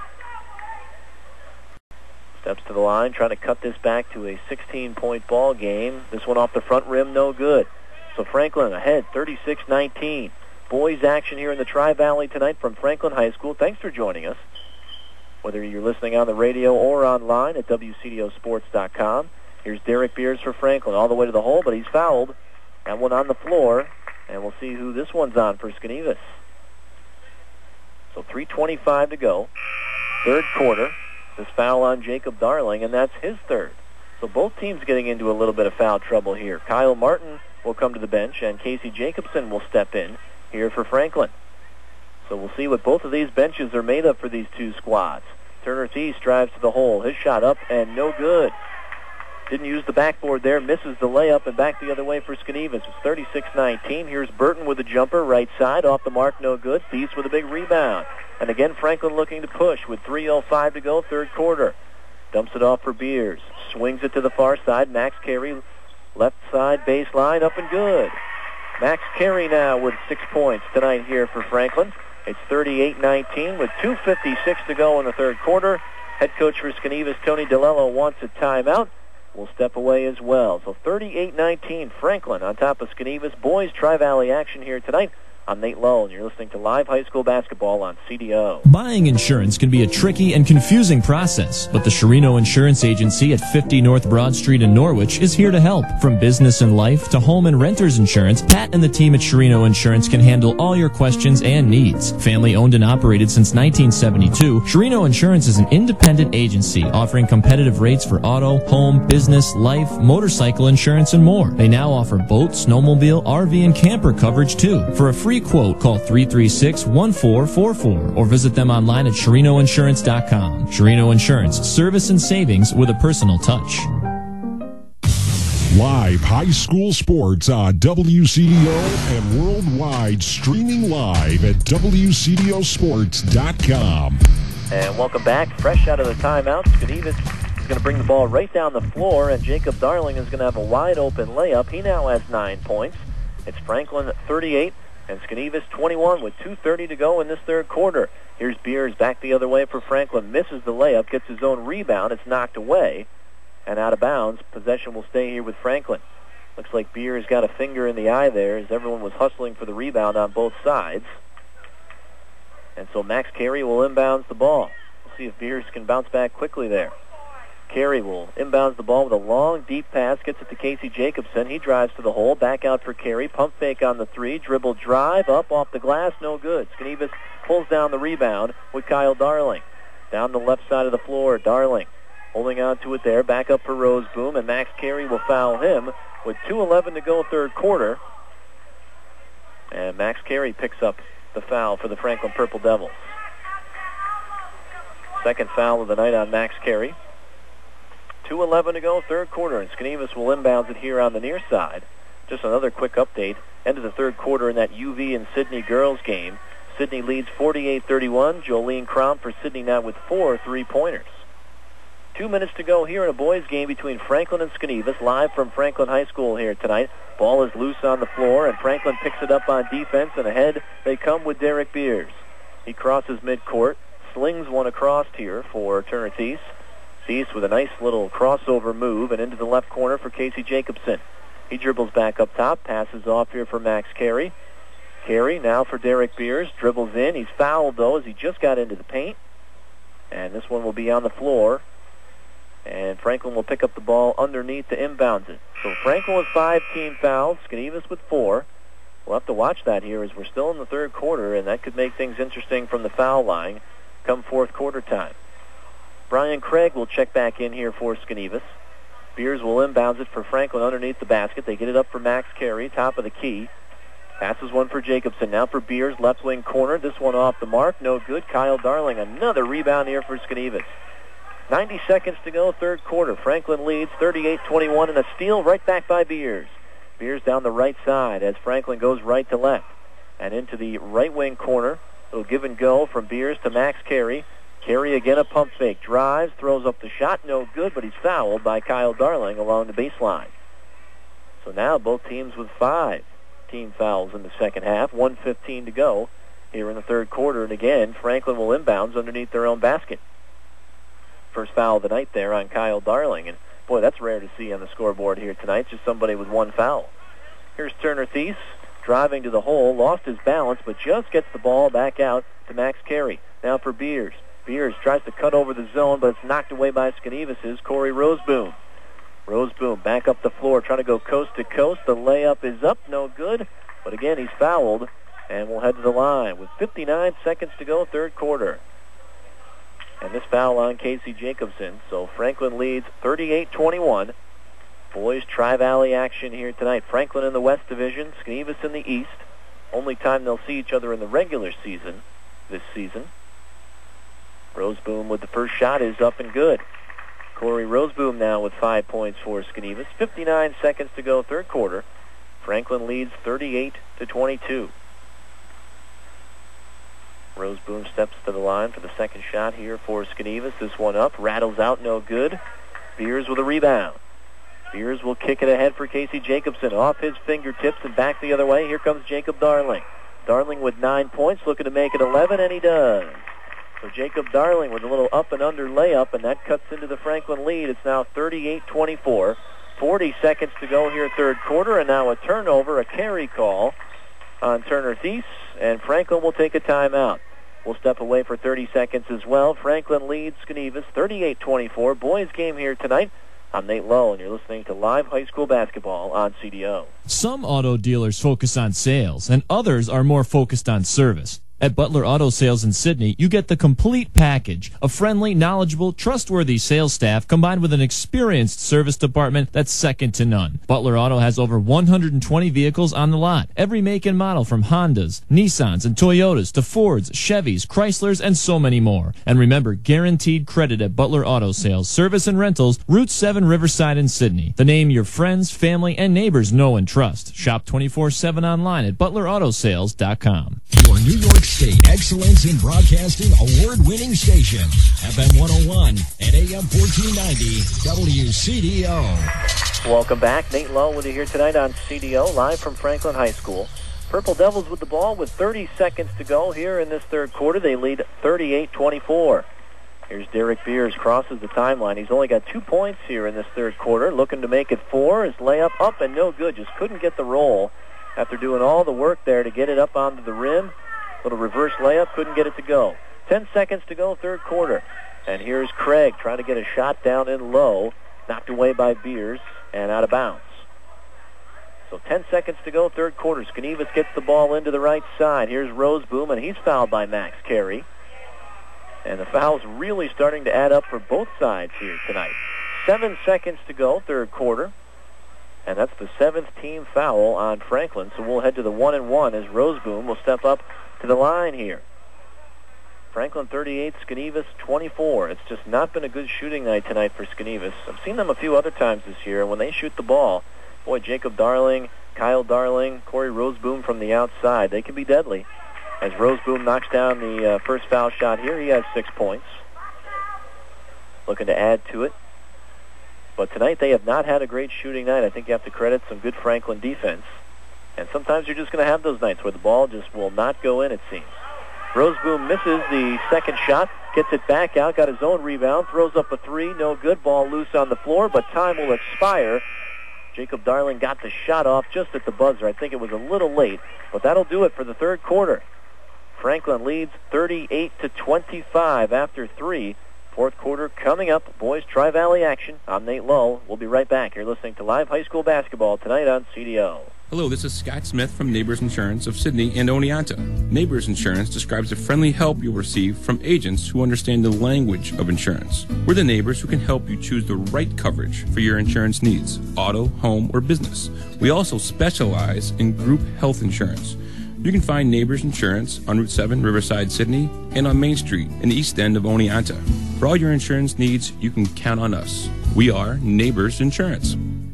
Speaker 3: Steps to the line, trying to cut this back to a 16-point ball game. This one off the front rim, no good. So Franklin ahead, 36-19. Boys action here in the Tri-Valley tonight from Franklin High School. Thanks for joining us. Whether you're listening on the radio or online at WCDOsports.com. Here's Derek Beers for Franklin, all the way to the hole, but he's fouled. That one on the floor, and we'll see who this one's on for Skenevis. So 3:25 to go, third quarter. This foul on Jacob Darling, and that's his third. So both teams getting into a little bit of foul trouble here. Kyle Martin will come to the bench, and Casey Jacobson will step in here for Franklin. So we'll see what both of these benches are made of for these two squads. Turner Thies drives to the hole. His shot up and no good. Didn't use the backboard there, misses the layup, and back the other way for Skenevis. It's 36-19. Here's Burton with a jumper, right side, off the mark, no good. Thies with a big rebound. And again, Franklin looking to push with 3:05 to go, third quarter. Dumps it off for Beers. Swings it to the far side. Max Carey, left side baseline, up and good. Max Carey now with 6 points tonight here for Franklin. It's 38-19 with 2:56 to go in the third quarter. Head coach for Skenevis, Tony DeLello, wants a timeout. Will step away as well. So 38-19, Franklin on top of Skenevis. Boys Tri-Valley action here tonight. I'm Nate Lowe, and you're listening to Live High School Basketball on CDO.
Speaker 12: Buying insurance can be a tricky and confusing process, but the Sherino Insurance Agency at 50 North Broad Street in Norwich is here to help. From business and life to home and renter's insurance, Pat and the team at Sherino Insurance can handle all your questions and needs. Family owned and operated since 1972, Sherino Insurance is an independent agency offering competitive rates for auto, home, business, life, motorcycle insurance, and more. They now offer boat, snowmobile, RV, and camper coverage too. For a free quote, call 336-1444 or visit them online at SherinoInsurance.com. Sherino Insurance, service and savings with a personal touch.
Speaker 18: Live high school sports on WCDO and worldwide, streaming live at WCDOsports.com.
Speaker 3: And welcome back. Fresh out of the timeout, Skenevis is going to bring the ball right down the floor, and Jacob Darling is going to have a wide open layup. He now has 9 points. It's Franklin 38 and Skenevis 21 with 2:30 to go in this third quarter. Here's Beers back the other way for Franklin. Misses the layup, gets his own rebound. It's knocked away and out of bounds. Possession will stay here with Franklin. Looks like Beers got a finger in the eye there as everyone was hustling for the rebound on both sides. And so Max Carey will inbounds the ball. We'll see if Beers can bounce back quickly there. Carey will inbounds the ball with a long, deep pass, gets it to Casey Jacobson. He drives to the hole, back out for Carey. Pump fake on the three, dribble drive, up off the glass, no good. Skenevis pulls down the rebound with Kyle Darling. Down the left side of the floor, Darling holding on to it there, back up for Roseboom, and Max Carey will foul him with 2:11 to go third quarter. And Max Carey picks up the foul for the Franklin Purple Devils. Second foul of the night on Max Carey. 2:11 to go, third quarter, and Skenevis will inbounds it here on the near side. Just another quick update. End of the third quarter in that UV and Sydney girls game. Sydney leads 48-31. Jolene Crom for Sydney now with 4 3-pointers. 2 minutes to go here in a boys game between Franklin and Skenevis, live from Franklin High School here tonight. Ball is loose on the floor, and Franklin picks it up on defense, and ahead they come with Derek Beers. He crosses midcourt, slings one across here for Turner Thies. Thies with a nice little crossover move and into the left corner for Casey Jacobson. He dribbles back up top, passes off here for Max Carey. Carey now for Derek Beers, dribbles in. He's fouled, though, as he just got into the paint. And this one will be on the floor. And Franklin will pick up the ball underneath to inbounds it. So Franklin with 5 team fouls, Skenevus with 4. We'll have to watch that here as we're still in the third quarter, and that could make things interesting from the foul line come fourth quarter time. Brian Craig will check back in here for Skenevus. Beers will inbounds it for Franklin underneath the basket. They get it up for Max Carey, top of the key. Passes one for Jacobson. Now for Beers, left wing corner. This one off the mark. No good. Kyle Darling, another rebound here for Skenevus. 90 seconds to go, third quarter. Franklin leads 38-21 and a steal right back by Beers. Beers down the right side as Franklin goes right to left. And into the right wing corner. It'll give and go from Beers to Max Carey. Carey again a pump fake. Drives, throws up the shot. No good, but he's fouled by Kyle Darling along the baseline. So now both teams with 5 team fouls in the second half. 1:15 to go here in the third quarter. And again, Franklin will inbounds underneath their own basket. First foul of the night there on Kyle Darling. And boy, that's rare to see on the scoreboard here tonight. Just somebody with 1 foul. Here's Turner Thies driving to the hole. Lost his balance, but just gets the ball back out to Max Carey. Now for Beers. Beers tries to cut over the zone, but it's knocked away by Skenevus' Corey Roseboom. Roseboom back up the floor, trying to go coast to coast. The layup is up, no good. But again, he's fouled, and we'll head to the line with 59 seconds to go, third quarter. And this foul on Casey Jacobson. So Franklin leads 38-21. Boys Tri-Valley action here tonight. Franklin in the West Division, Skenevus in the East. Only time they'll see each other in the regular season this season. Roseboom with the first shot is up and good. Corey Roseboom now with 5 points for Skenevus. 59 seconds to go, third quarter. Franklin leads 38-22. Roseboom steps to the line for the second shot here for Skenevus. This one up, rattles out, no good. Beers with a rebound. Beers will kick it ahead for Casey Jacobson. Off his fingertips and back the other way. Here comes Jacob Darling. Darling with 9 points, looking to make it 11, and he does. So Jacob Darling with a little up and under layup, and that cuts into the Franklin lead. It's now 38-24. 40 seconds to go here, third quarter, and now a turnover, a carry call on Turner Thies, and Franklin will take a timeout. We'll step away for 30 seconds as well. Franklin leads Skenevus 38-24. Boys game here tonight. I'm Nate Lowe, and you're listening to live high school basketball on CDO.
Speaker 12: Some auto dealers focus on sales, and others are more focused on service. At Butler Auto Sales in Sydney, you get the complete package. A friendly, knowledgeable, trustworthy sales staff combined with an experienced service department that's second to none. Butler Auto has over 120 vehicles on the lot. Every make and model from Hondas, Nissans, and Toyotas to Fords, Chevys, Chryslers, and so many more. And remember, guaranteed credit at Butler Auto Sales, Service and Rentals, Route 7 Riverside in Sydney. The name your friends, family, and neighbors know and trust. Shop 24/7 online at ButlerAutoSales.com.
Speaker 7: Your New York State Excellence in Broadcasting award-winning station, FM 101 and AM 1490 WCDO.
Speaker 3: Welcome back. Nate Lowe with you here tonight on CDO, live from Franklin High School. Purple Devils with the ball with 30 seconds to go here in this third quarter. They lead 38-24. Here's Derek Beers, crosses the timeline. He's only got 2 points here in this third quarter, looking to make it 4. His layup up and no good. Just couldn't get the roll after doing all the work there to get it up onto the rim. Little reverse layup, couldn't get it to go. 10 seconds to go, third quarter. And here's Craig trying to get a shot down in low, knocked away by Beers and out of bounds. So 10 seconds to go, third quarter. Skenevus gets the ball into the right side. Here's Roseboom, and he's fouled by Max Carey. And the foul's really starting to add up for both sides here tonight. 7 seconds to go, third quarter. And that's the 7th team foul on Franklin. So we'll head to the 1-and-1 as Roseboom will step up to the line here. Franklin 38, Skenevus 24. It's just not been a good shooting night tonight for Skenevus. I've seen them a few other times this year, and when they shoot the ball, boy, Jacob Darling, Kyle Darling, Corey Roseboom from the outside, they can be deadly. As Roseboom knocks down the first foul shot here, he has 6 points. Looking to add to it. But tonight they have not had a great shooting night. I think you have to credit some good Franklin defense. And sometimes you're just going to have those nights where the ball just will not go in, it seems. Roseboom misses the second shot, gets it back out, got his own rebound, throws up a 3, no good, ball loose on the floor, but time will expire Jacob Darling got the shot off just at the buzzer. I think it was a little late, but that'll do it for the third quarter. Franklin leads 38-25 after 3. Fourth quarter coming up. Boys Tri-Valley action. I'm Nate Lowe. We'll be right back. You're listening to live high school basketball tonight on CDO.
Speaker 19: Hello, this is Scott Smith from Neighbors Insurance of Sydney and Oneonta. Neighbors Insurance describes the friendly help you'll receive from agents who understand the language of insurance. We're the neighbors who can help you choose the right coverage for your insurance needs, auto, home, or business. We also specialize in group health insurance. You can find Neighbors Insurance on Route 7, Riverside, Sydney, and on Main Street in the east end of Oneonta. For all your insurance needs, you can count on us. We are Neighbors Insurance.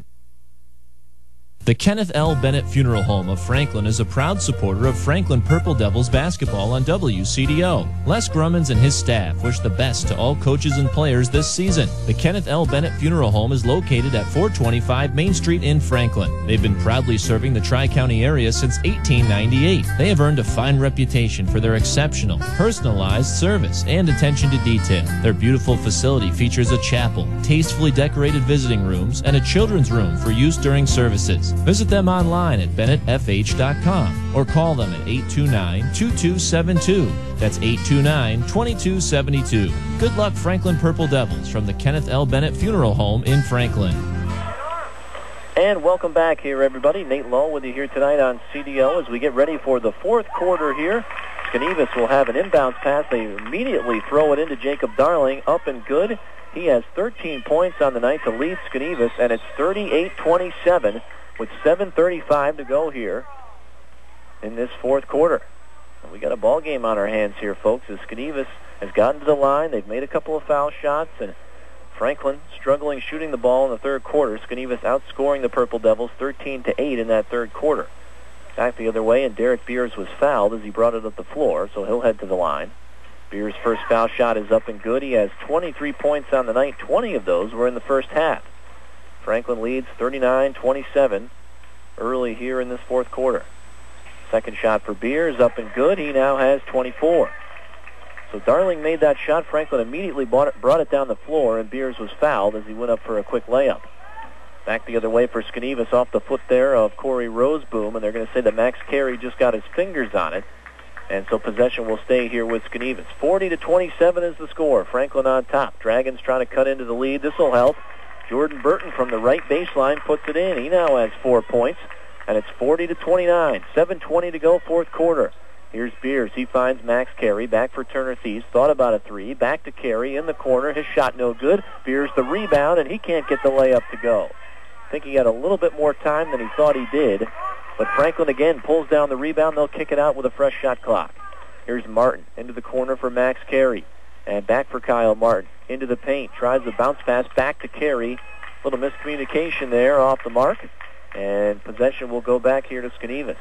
Speaker 12: The Kenneth L. Bennett Funeral Home of Franklin is a proud supporter of Franklin Purple Devils basketball on WCDO. Les Grummins and his staff wish the best to all coaches and players this season. The Kenneth L. Bennett Funeral Home is located at 425 Main Street in Franklin. They've been proudly serving the Tri-County area since 1898. They have earned a fine reputation for their exceptional, personalized service and attention to detail. Their beautiful facility features a chapel, tastefully decorated visiting rooms, and a children's room for use during services. Visit them online at bennettfh.com or call them at 829-2272. That's 829-2272. Good luck, Franklin Purple Devils, from the Kenneth L. Bennett Funeral Home in Franklin.
Speaker 3: And welcome back here, everybody. Nate Lowe with you here tonight on CDO as we get ready for the fourth quarter here. Skenevis will have an inbounds pass. They immediately throw it into Jacob Darling, up and good. He has 13 points on the night to lead Skenevis, and it's 38-27. With 7:35 to go here in this fourth quarter. And we got a ball game on our hands here, folks, as Skenevis has gotten to the line. They've made a couple of foul shots, and Franklin struggling shooting the ball in the third quarter. Skenevis outscoring the Purple Devils 13-8 in that third quarter. Back the other way, and Derek Beers was fouled as he brought it up the floor, so he'll head to the line. Beers' first foul shot is up and good. He has 23 points on the night. 20 of those were in the first half. Franklin leads 39-27 early here in this fourth quarter. Second shot for Beers, up and good. He now has 24. So Darling made that shot. Franklin immediately brought it down the floor, and Beers was fouled as he went up for a quick layup. Back the other way for Skenevis off the foot there of Corey Roseboom, and they're going to say that Max Carey just got his fingers on it. And so possession will stay here with Skenevis. 40-27 is the score. Franklin on top. Dragons trying to cut into the lead. This will help. Jordan Burton from the right baseline puts it in. He now has 4 points, and it's 40-29. 7:20 to go, fourth quarter. Here's Beers. He finds Max Carey. Back for Turner Thies. Thought about a three. Back to Carey in the corner. His shot no good. Beers the rebound, and he can't get the layup to go. I think he had a little bit more time than he thought he did. But Franklin again pulls down the rebound. They'll kick it out with a fresh shot clock. Here's Martin into the corner for Max Carey. And back for Kyle Martin. Into the paint. Tries the bounce pass back to Carey. Little miscommunication there off the mark. And possession will go back here to Skenevis.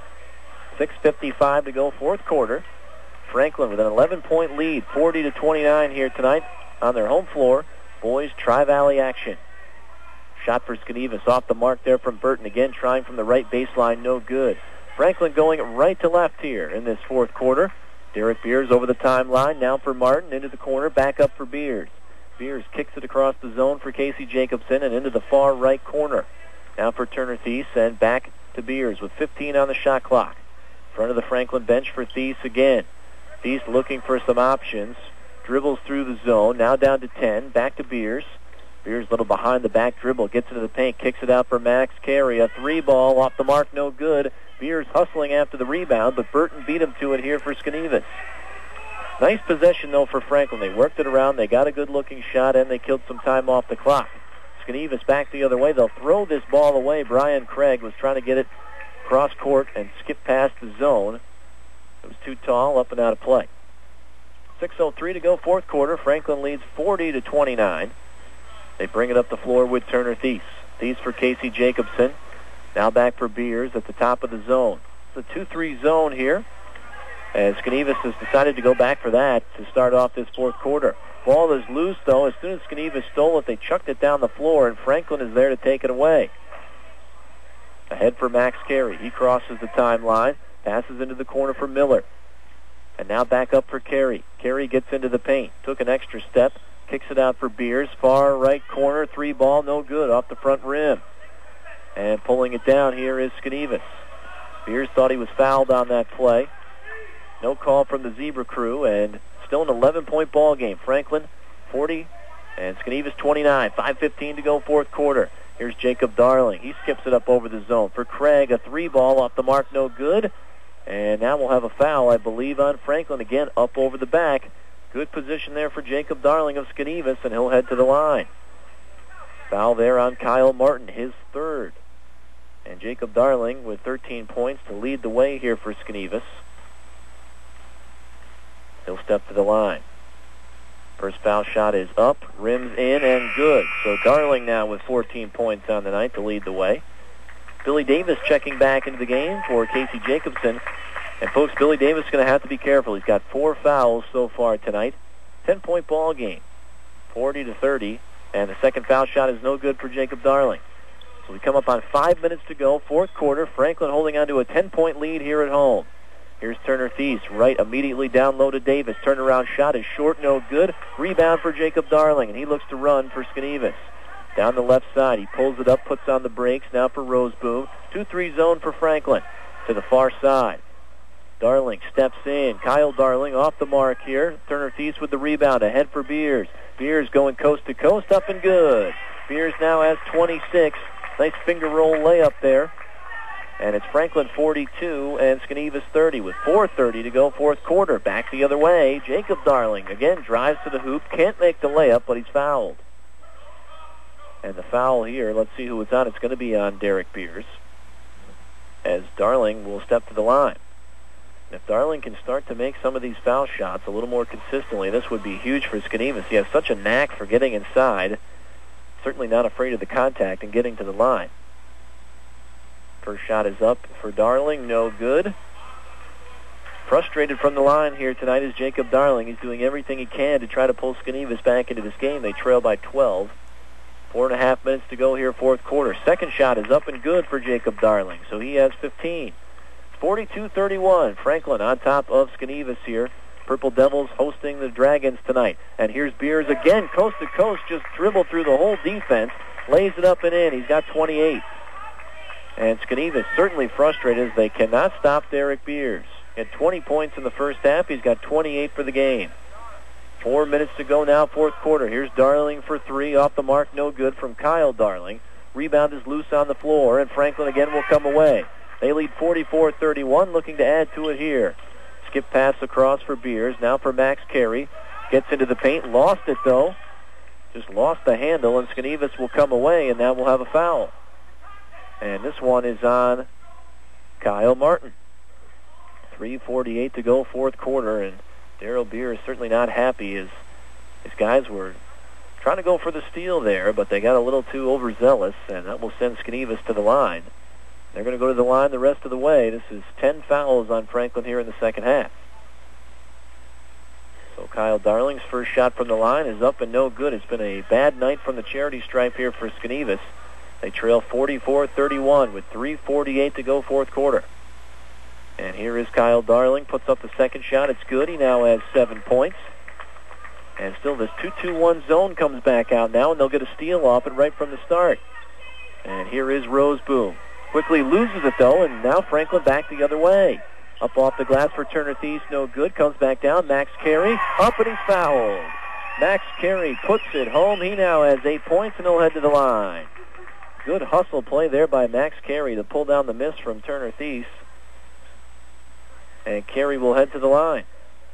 Speaker 3: 6:55 to go, fourth quarter. Franklin with an 11-point lead. 40-29 here tonight on their home floor. Boys Tri-Valley action. Shot for Skenevis off the mark there from Burton. Again trying from the right baseline. No good. Franklin going right to left here in this fourth quarter. Derek Beers over the timeline. Now for Martin. Into the corner. Back up for Beers. Beers kicks it across the zone for Casey Jacobson and into the far right corner. Now for Turner Thies and back to Beers with 15 on the shot clock. Front of the Franklin bench for Thies again. Thies looking for some options. Dribbles through the zone. Now down to 10. Back to Beers. Beers little behind the back dribble. Gets into the paint. Kicks it out for Max Carey. A three ball off the mark. No good. Beers hustling after the rebound, but Burton beat him to it here for Skenevis. Nice possession, though, for Franklin. They worked it around. They got a good-looking shot, and they killed some time off the clock. Skenevis back the other way. They'll throw this ball away. Brian Craig was trying to get it cross-court and skip past the zone. It was too tall, up and out of play. 6:03 to go, fourth quarter. Franklin leads 40-29. They bring it up the floor with Turner Thies. Thies for Casey Jacobson. Now back for Beers at the top of the zone. It's a 2-3 zone here. As Skenevis has decided to go back for that to start off this fourth quarter. Ball is loose, though. As soon as Skenevis stole it, they chucked it down the floor, and Franklin is there to take it away. Ahead for Max Carey. He crosses the timeline, passes into the corner for Miller. And now back up for Carey. Carey gets into the paint, took an extra step, kicks it out for Beers. Far right corner, three ball, no good, off the front rim. And pulling it down here is Skenevis. Beers thought he was fouled on that play. No call from the Zebra crew, and still an 11-point ball game. Franklin 40 and Skenevis 29. 5:15 to go, fourth quarter. Here's Jacob Darling. He skips it up over the zone. For Craig, a three ball off the mark, no good. And now we'll have a foul, I believe, on Franklin. Again, up over the back. Good position there for Jacob Darling of Skenevis, and he'll head to the line. Foul there on Kyle Martin, his third. And Jacob Darling with 13 points to lead the way here for Skenevis. He'll step to the line. First foul shot is up, rims in, and good. So Darling now with 14 points on the night to lead the way. Billy Davis checking back into the game for Casey Jacobson. And folks, Billy Davis is going to have to be careful. He's got 4 fouls so far tonight. 10-point ball game, 40-30. And the second foul shot is no good for Jacob Darling. So we come up on 5 minutes to go, fourth quarter. Franklin holding on to a 10-point lead here at home. Here's Turner Thies, right immediately down low to Davis. Turnaround shot is short, no good. Rebound for Jacob Darling, and he looks to run for Skenevis. Down the left side, he pulls it up, puts on the brakes, now for Roseboom. 2-3 zone for Franklin. To the far side. Darling steps in. Kyle Darling off the mark here. Turner Thies with the rebound, ahead for Beers. Beers going coast to coast, up and good. Beers now has 26. Nice finger roll layup there. And it's Franklin 42 and Skenevis 30 with 4:30 to go, fourth quarter. Back the other way. Jacob Darling again drives to the hoop. Can't make the layup, but he's fouled. And the foul here, let's see who it's on. It's going to be on Derek Beers, as Darling will step to the line. And if Darling can start to make some of these foul shots a little more consistently, this would be huge for Skenevis. He has such a knack for getting inside. Certainly not afraid of the contact and getting to the line. First shot is up for Darling, no good. Frustrated from the line here tonight is Jacob Darling. He's doing everything he can to try to pull Skenevis back into this game. They trail by 12. 4.5 minutes to go here, fourth quarter. Second shot is up and good for Jacob Darling, so he has 15. 42-31. Franklin on top of Skenevis here. Purple Devils hosting the Dragons tonight. And here's Beers again, coast to coast, just dribbled through the whole defense, lays it up and in. He's got 28. And Skenevis certainly frustrated as they cannot stop Derek Beers. He had 20 points in the first half. He's got 28 for the game. 4 minutes to go now, fourth quarter. Here's Darling for three. Off the mark, no good from Kyle Darling. Rebound is loose on the floor, and Franklin again will come away. They lead 44-31, looking to add to it here. Skip pass across for Beers. Now for Max Carey. Gets into the paint. Lost it, though. Just lost the handle, and Skenevis will come away, and now we'll have a foul. And this one is on Kyle Martin. 3:48 to go, fourth quarter, and Darrell Beer is certainly not happy as his guys were trying to go for the steal there, but they got a little too overzealous, and that will send Skenevis to the line. They're going to go to the line the rest of the way. This is 10 fouls on Franklin here in the second half. So Kyle Darling's first shot from the line is up and no good. It's been a bad night from the charity stripe here for Skenevis. They trail 44-31 with 3:48 to go, fourth quarter. And here is Kyle Darling, puts up the second shot. It's good. He now has 7 points. And still this 2-2-1 zone comes back out now, and they'll get a steal off it right from the start. And here is Roseboom. Quickly loses it, though, and now Franklin back the other way. Up off the glass for Turner Thies, no good. Comes back down. Max Carey, up and he's fouled. Max Carey puts it home. He now has 8 points, and he'll head to the line. Good hustle play there by Max Carey to pull down the miss from Turner Thies. And Carey will head to the line.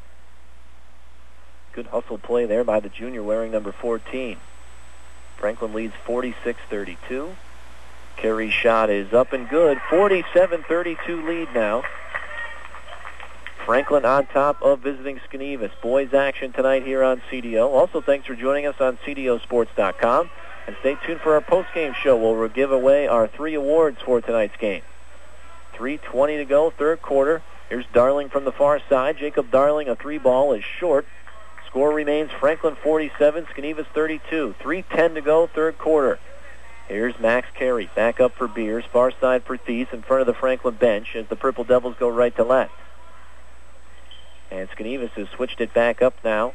Speaker 3: Good hustle play there by the junior wearing number 14. Franklin leads 46-32. Carey's shot is up and good. 47-32 lead now. Franklin on top of visiting Skenevis. Boys action tonight here on CDO. Also, thanks for joining us on CDOsports.com. And stay tuned for our post-game show where we'll give away our 3 awards for tonight's game. 3:20 to go, third quarter. Here's Darling from the far side. Jacob Darling, a 3-ball is short. Score remains Franklin 47, Skenevis 32. 3:10 to go, third quarter. Here's Max Carey, back up for Beers, far side for Thies in front of the Franklin bench as the Purple Devils go right to left. And Skenevis has switched it back up now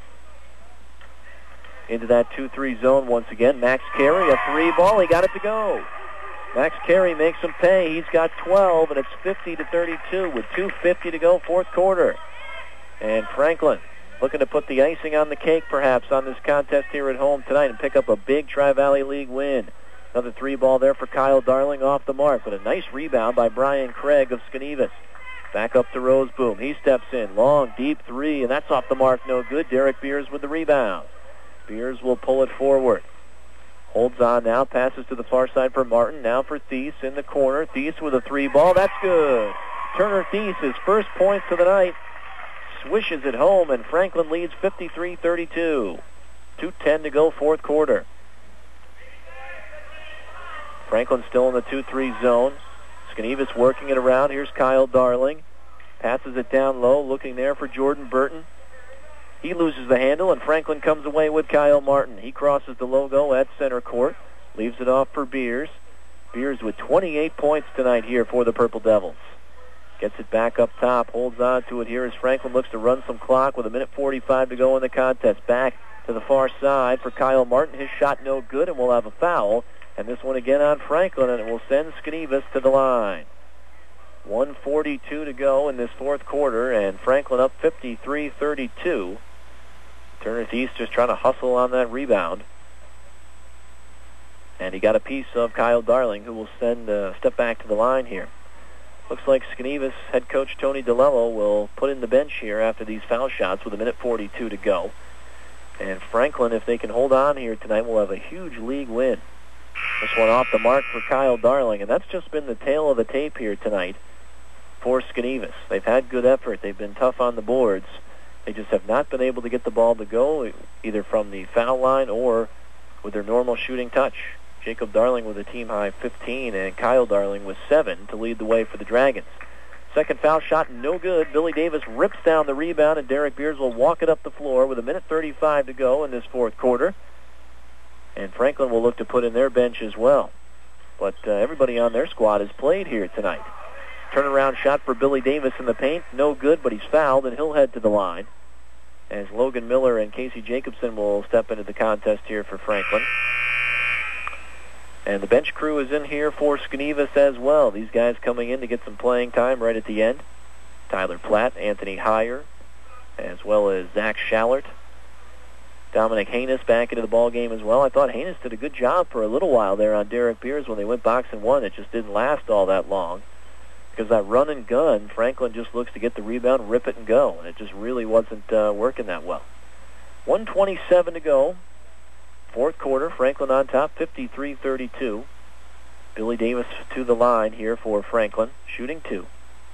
Speaker 3: into that 2-3 zone once again. Max Carey, a 3-ball, he got it to go. Max Carey makes him pay. He's got 12, and it's 50-32 with 2:50 to go, fourth quarter. And Franklin looking to put the icing on the cake, perhaps, on this contest here at home tonight and pick up a big Tri-Valley League win. Another three ball there for Kyle Darling off the mark, but a nice rebound by Brian Craig of Skenevis. Back up to Roseboom. He steps in. Long, deep three, and that's off the mark. No good. Derek Beers with the rebound. Beers will pull it forward. Holds on now. Passes to the far side for Martin. Now for Thies in the corner. Thies with a three ball. That's good. Turner Thies, his first points of the night. Swishes it home, and Franklin leads 53-32. 2:10 to go, fourth quarter. Franklin still in the 2-3 zone. Skenevis working it around. Here's Kyle Darling. Passes it down low, looking there for Jordan Burton. He loses the handle, and Franklin comes away with Kyle Martin. He crosses the logo at center court. Leaves it off for Beers. Beers with 28 points tonight here for the Purple Devils. Gets it back up top, holds on to it here as Franklin looks to run some clock with 1:45 to go in the contest. Back to the far side for Kyle Martin. His shot no good, and we'll have a foul. And this one again on Franklin, and it will send Skenevis to the line. 1:42 to go in this fourth quarter, and Franklin up 53-32. Turner Thies just trying to hustle on that rebound. And he got a piece of Kyle Darling, who will send step back to the line here. Looks like Skenevis head coach Tony DeLello will put in the bench here after these foul shots with 1:42 to go. And Franklin, if they can hold on here tonight, will have a huge league win. This one off the mark for Kyle Darling, and that's just been the tail of the tape here tonight for Skenevis. They've had good effort. They've been tough on the boards. They just have not been able to get the ball to go, either from the foul line or with their normal shooting touch. Jacob Darling with a team-high 15, and Kyle Darling with 7 to lead the way for the Dragons. Second foul shot, no good. Billy Davis rips down the rebound, and Derek Beers will walk it up the floor with 1:35 to go in this fourth quarter. And Franklin will look to put in their bench as well. But everybody on their squad has played here tonight. Turnaround shot for Billy Davis in the paint, no good, but he's fouled, and he'll head to the line. As Logan Miller and Casey Jacobson will step into the contest here for Franklin. And the bench crew is in here for Skenevis as well. These guys coming in to get some playing time right at the end. Tyler Platt, Anthony Heyer, as well as Zach Schallert. Dominic Haynes back into the ball game as well. I thought Haynes did a good job for a little while there on Derek Beers when they went boxing one. It just didn't last all that long. Because that run and gun, Franklin just looks to get the rebound, rip it, and go. And it just really wasn't working that well. 1:27 to go. Fourth quarter, Franklin on top, 53-32. Billy Davis to the line here for Franklin, shooting 2.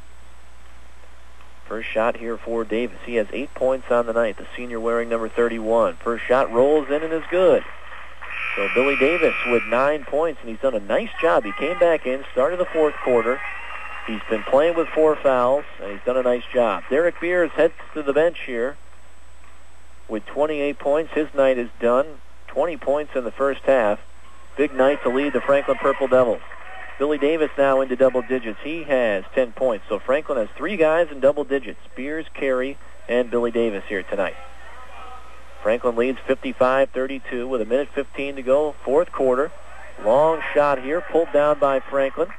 Speaker 3: First shot here for Davis. He has 8 points on the night, the senior wearing number 31. First shot rolls in and is good. So Billy Davis with 9 points, and he's done a nice job. He came back in, started the fourth quarter. He's been playing with 4 fouls, and he's done a nice job. Derek Beers heads to the bench here with 28 points. His night is done. 20 points in the first half. Big night to lead the Franklin Purple Devils. Billy Davis now into double digits. He has 10 points. So Franklin has 3 guys in double digits. Beers, Carey, and Billy Davis here tonight. Franklin leads 55-32 with 1:15 to go. Fourth quarter. Long shot here, pulled down by Franklin.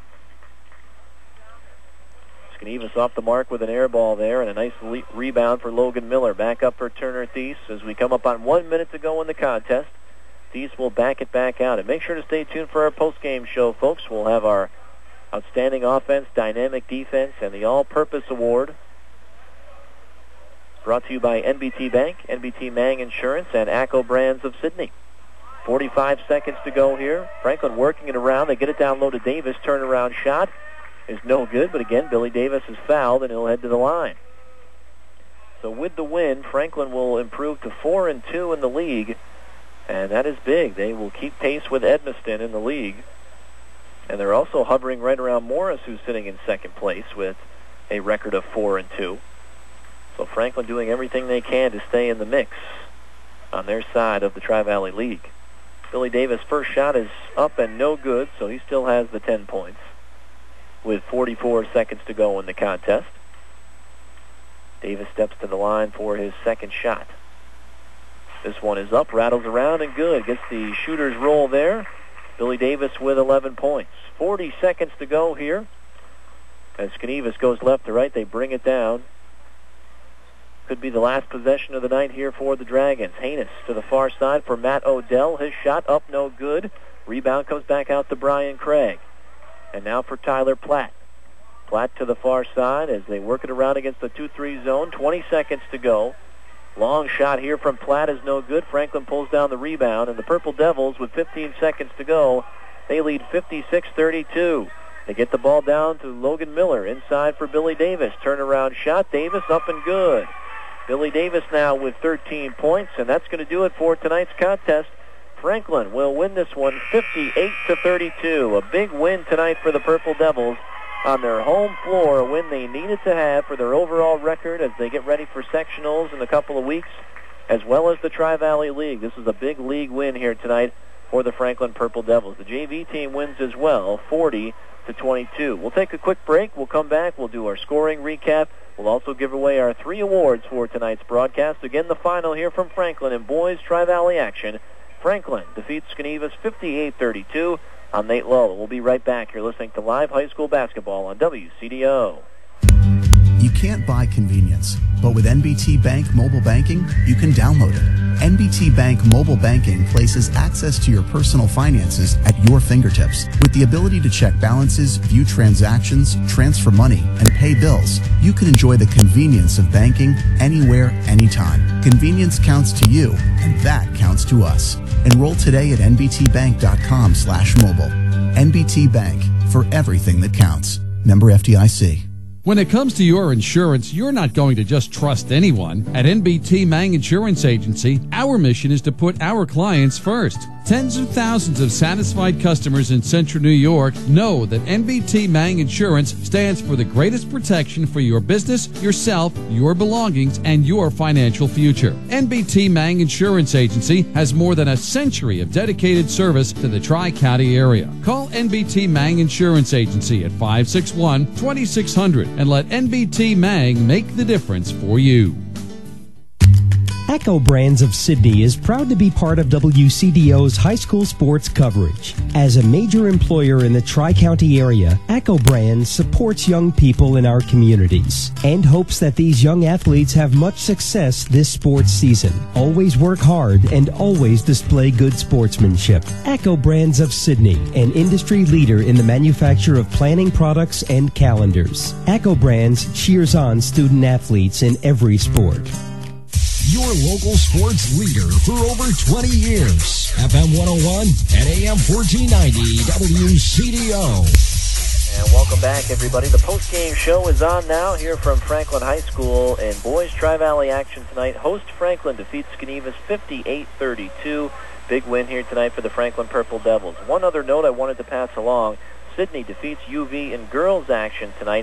Speaker 3: Skenevis off the mark with an air ball there, and a nice rebound for Logan Miller. Back up for Turner Thies as we come up on 1 minute to go in the contest. Thies will back it back out. And make sure to stay tuned for our post-game show, folks. We'll have our Outstanding Offense, Dynamic Defense, and the All-Purpose Award. Brought to you by NBT Bank, NBT Mang Insurance, and ACO Brands of Sydney. 45 seconds to go here. Franklin working it around. They get it down low to Davis. Turnaround shot is no good, but again, Billy Davis is fouled, and he'll head to the line. So with the win, Franklin will improve to 4-2 in the league, and that is big. They will keep pace with Edmiston in the league, and they're also hovering right around Morris, who's sitting in second place with a record of 4-2. So Franklin doing everything they can to stay in the mix on their side of the Tri-Valley League. Billy Davis' first shot is up and no good, so he still has the 10 points with 44 seconds to go in the contest. Davis steps to the line for his second shot. This one is up, rattles around, and good. Gets the shooter's roll there, Billy Davis with 11 points. 40 seconds to go here. As Skenevis goes left to right, they bring it down. Could be the last possession of the night here for the Dragons. Haynes to the far side for Matt Odell. His shot up, no good. Rebound comes back out to Brian Craig. And now for Tyler Platt. Platt to the far side as they work it around against the 2-3 zone. 20 seconds to go. Long shot here from Platt is no good. Franklin pulls down the rebound, and the Purple Devils, with 15 seconds to go, they lead 56-32. They get the ball down to Logan Miller inside for Billy Davis. Turnaround shot. Davis up and good. Billy Davis now with 13 points, and that's going to do it for tonight's contest. Franklin will win this one 58-32. A big win tonight for the Purple Devils on their home floor, a win they needed to have for their overall record as they get ready for sectionals in a couple of weeks, as well as the Tri-Valley League. This is a big league win here tonight for the Franklin Purple Devils. The JV team wins as well, 40-22. We'll take a quick break. We'll come back. We'll do our scoring recap. We'll also give away our 3 awards for tonight's broadcast. Again, the final here from Franklin in boys Tri-Valley action. Franklin defeats Skenevis 58-32. I'm Nate Lowe. We'll be right back. You're listening to live high school basketball on WCDO.
Speaker 20: You can't buy convenience, but with NBT Bank mobile banking, you can download it. NBT Bank mobile banking places access to your personal finances at your fingertips. With the ability to check balances, view transactions, transfer money, and pay bills, you can enjoy the convenience of banking anywhere, anytime. Convenience counts to you, and that counts to us. Enroll today at nbtbank.com/mobile. NBT Bank, for everything that counts. Member FDIC.
Speaker 2: When it comes to your insurance, you're not going to just trust anyone. At NBT Mang Insurance Agency, our mission is to put our clients first. Tens of thousands of satisfied customers in Central New York know that NBT Mang Insurance stands for the greatest protection for your business, yourself, your belongings, and your financial future. NBT Mang Insurance Agency has more than a century of dedicated service to the Tri-County area. Call NBT Mang Insurance Agency at 561-2600 and let NBT Mang make the difference for you.
Speaker 9: Echo Brands of Sydney is proud to be part of WCDO's high school sports coverage. As a major employer in the Tri-County area, Echo Brands supports young people in our communities and hopes that these young athletes have much success this sports season. Always work hard and always display good sportsmanship. Echo Brands of Sydney, an industry leader in the manufacture of planning products and calendars. Echo Brands cheers on student athletes in every sport.
Speaker 7: Your local sports leader for over 20 years. FM 101 and AM 1490 WCDO.
Speaker 3: And welcome back, everybody. The post-game show is on now here from Franklin High School in boys Tri-Valley action tonight. Host Franklin defeats Skenevis 58-32. Big win here tonight for the Franklin Purple Devils. One other note I wanted to pass along. Sydney defeats UV in girls action tonight,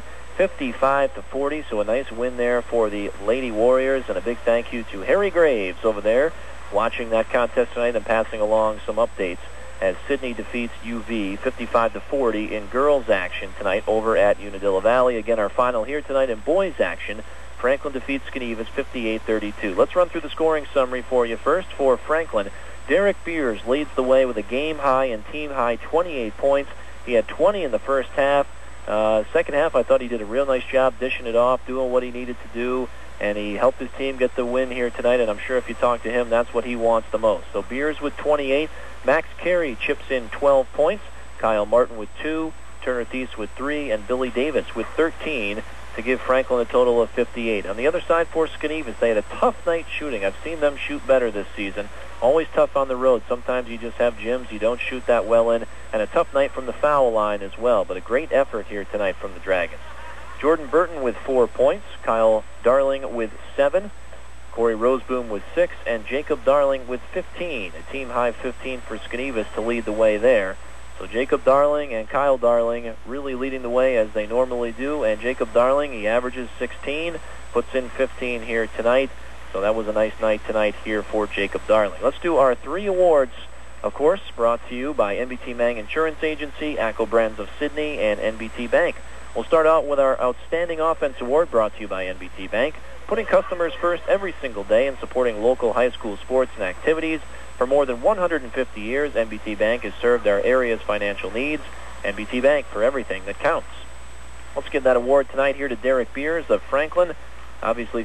Speaker 3: 55-40, so a nice win there for the Lady Warriors, and a big thank you to Harry Graves over there watching that contest tonight and passing along some updates as Sydney defeats UV 55-40 in girls action tonight over at Unadilla Valley. Again, our final here tonight in boys action, Franklin defeats Skenevis 58-32. Let's run through the scoring summary for you. First, for Franklin, Derek Beers leads the way with a game-high and team-high 28 points. He had 20 in the first half. Second half, I thought he did a real nice job dishing it off, doing what he needed to do, and he helped his team get the win here tonight, and I'm sure if you talk to him, that's what he wants the most. So Beers with 28, Max Carey chips in 12 points, Kyle Martin with 2, Turner Thies with 3, and Billy Davis with 13 to give Franklin a total of 58. On the other side for Skenevis, they had a tough night shooting. I've seen them shoot better this season. Always tough on the road. Sometimes you just have gyms you don't shoot that well in, and a tough night from the foul line as well, but a great effort here tonight from the Dragons. Jordan Burton with 4 points, Kyle Darling with 7, Corey Roseboom with 6, and Jacob Darling with 15. A team-high 15 for Skenevis to lead the way there. So Jacob Darling and Kyle Darling really leading the way as they normally do, and Jacob Darling, he averages 16, puts in 15 here tonight. So that was a nice night tonight here for Jacob Darling. Let's do our 3 awards, of course, brought to you by NBT Mang Insurance Agency, Echo Brands of Sydney, and NBT Bank. We'll start out with our Outstanding Offense Award brought to you by NBT Bank, putting customers first every single day and supporting local high school sports and activities. For more than 150 years, NBT Bank has served our area's financial needs. NBT Bank, for everything that counts. Let's give that award tonight here to Derek Beers of Franklin. Obviously,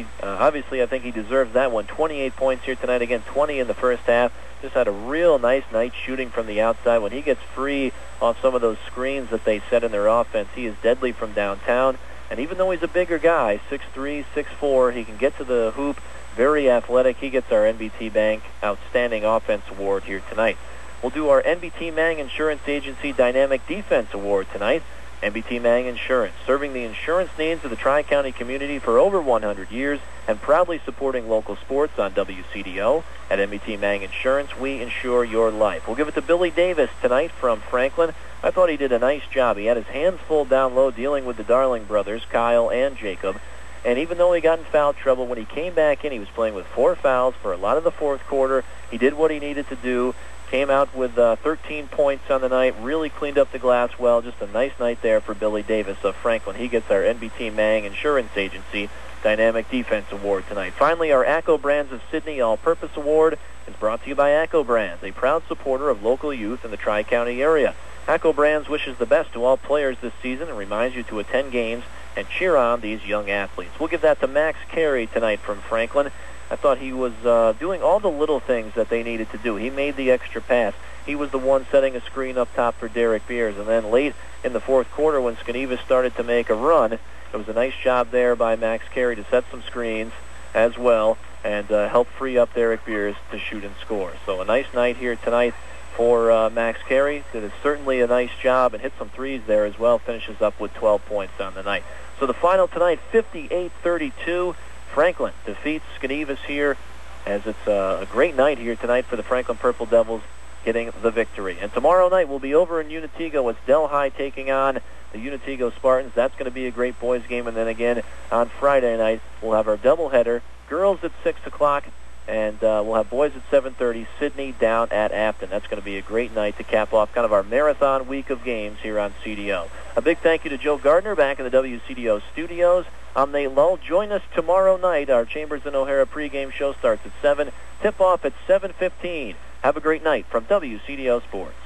Speaker 3: I think he deserves that one. 28 points here tonight. Again, 20 in the first half. Just had a real nice night shooting from the outside. When he gets free off some of those screens that they set in their offense, he is deadly from downtown. And even though he's a bigger guy, 6'3", 6'4", he can get to the hoop. Very athletic. He gets our NBT Bank Outstanding Offense Award here tonight. We'll do our NBT Mang Insurance Agency Dynamic Defense Award tonight. NBT Mang Insurance, serving the insurance needs of the Tri-County community for over 100 years and proudly supporting local sports on WCDO. At NBT Mang Insurance, we insure your life. We'll give it to Billy Davis tonight from Franklin. I thought he did a nice job. He had his hands full down low dealing with the Darling brothers, Kyle and Jacob. And even though he got in foul trouble, when he came back in, he was playing with 4 fouls for a lot of the fourth quarter. He did what he needed to do. Came out with 13 points on the night, really cleaned up the glass well. Just a nice night there for Billy Davis of Franklin. He gets our NBT Mang Insurance Agency Dynamic Defense Award tonight. Finally, our ACCO Brands of Sydney All-Purpose Award is brought to you by ACCO Brands, a proud supporter of local youth in the Tri-County area. ACCO Brands wishes the best to all players this season and reminds you to attend games and cheer on these young athletes. We'll give that to Max Carey tonight from Franklin. I thought he was doing all the little things that they needed to do. He made the extra pass. He was the one setting a screen up top for Derek Beers. And then late in the fourth quarter when Skenevas started to make a run, it was a nice job there by Max Carey to set some screens as well and help free up Derek Beers to shoot and score. So a nice night here tonight for Max Carey. Did certainly a nice job and hit some threes there as well. Finishes up with 12 points on the night. So the final tonight, 58-32. Franklin defeats Skenevas here, as it's a great night here tonight for the Franklin Purple Devils getting the victory. And tomorrow night we'll be over in Unitego with Delhi taking on the Unitego Spartans. That's going to be a great boys game. And then again on Friday night we'll have our doubleheader, girls at 6 o'clock, and we'll have boys at 7:30, Sydney down at Afton. That's going to be a great night to cap off kind of our marathon week of games here on CDO. A big thank you to Joe Gardner back in the WCDO studios. I'm Nate Lull. Join us tomorrow night. Our Chambers and O'Hara pregame show starts at 7. Tip-off at 7:15. Have a great night from WCDO Sports.